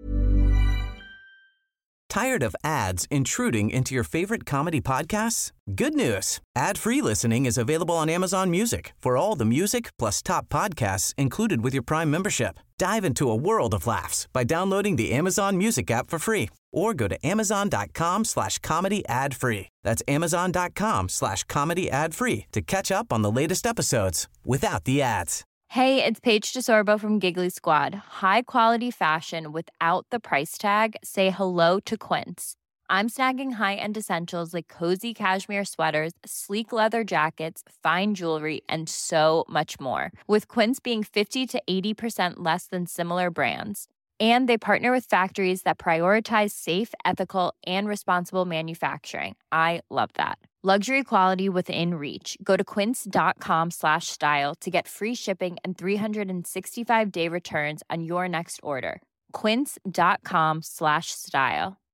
Tired of ads intruding into your favorite comedy podcasts? Good news. Ad-free listening is available on Amazon Music for all the music plus top podcasts included with your Prime membership. Dive into a world of laughs by downloading the Amazon Music app for free or go to amazon.com/comedy ad-free. That's amazon.com/comedy ad-free to catch up on the latest episodes without the ads. Hey, it's Paige DeSorbo from Giggly Squad. High quality fashion without the price tag. Say hello to Quince. I'm snagging high-end essentials like cozy cashmere sweaters, sleek leather jackets, fine jewelry, and so much more. With Quince being 50 to 80% less than similar brands. And they partner with factories that prioritize safe, ethical, and responsible manufacturing. I love that. Luxury quality within reach. Go to quince.com/style to get free shipping and 365-day returns on your next order. Quince.com/style.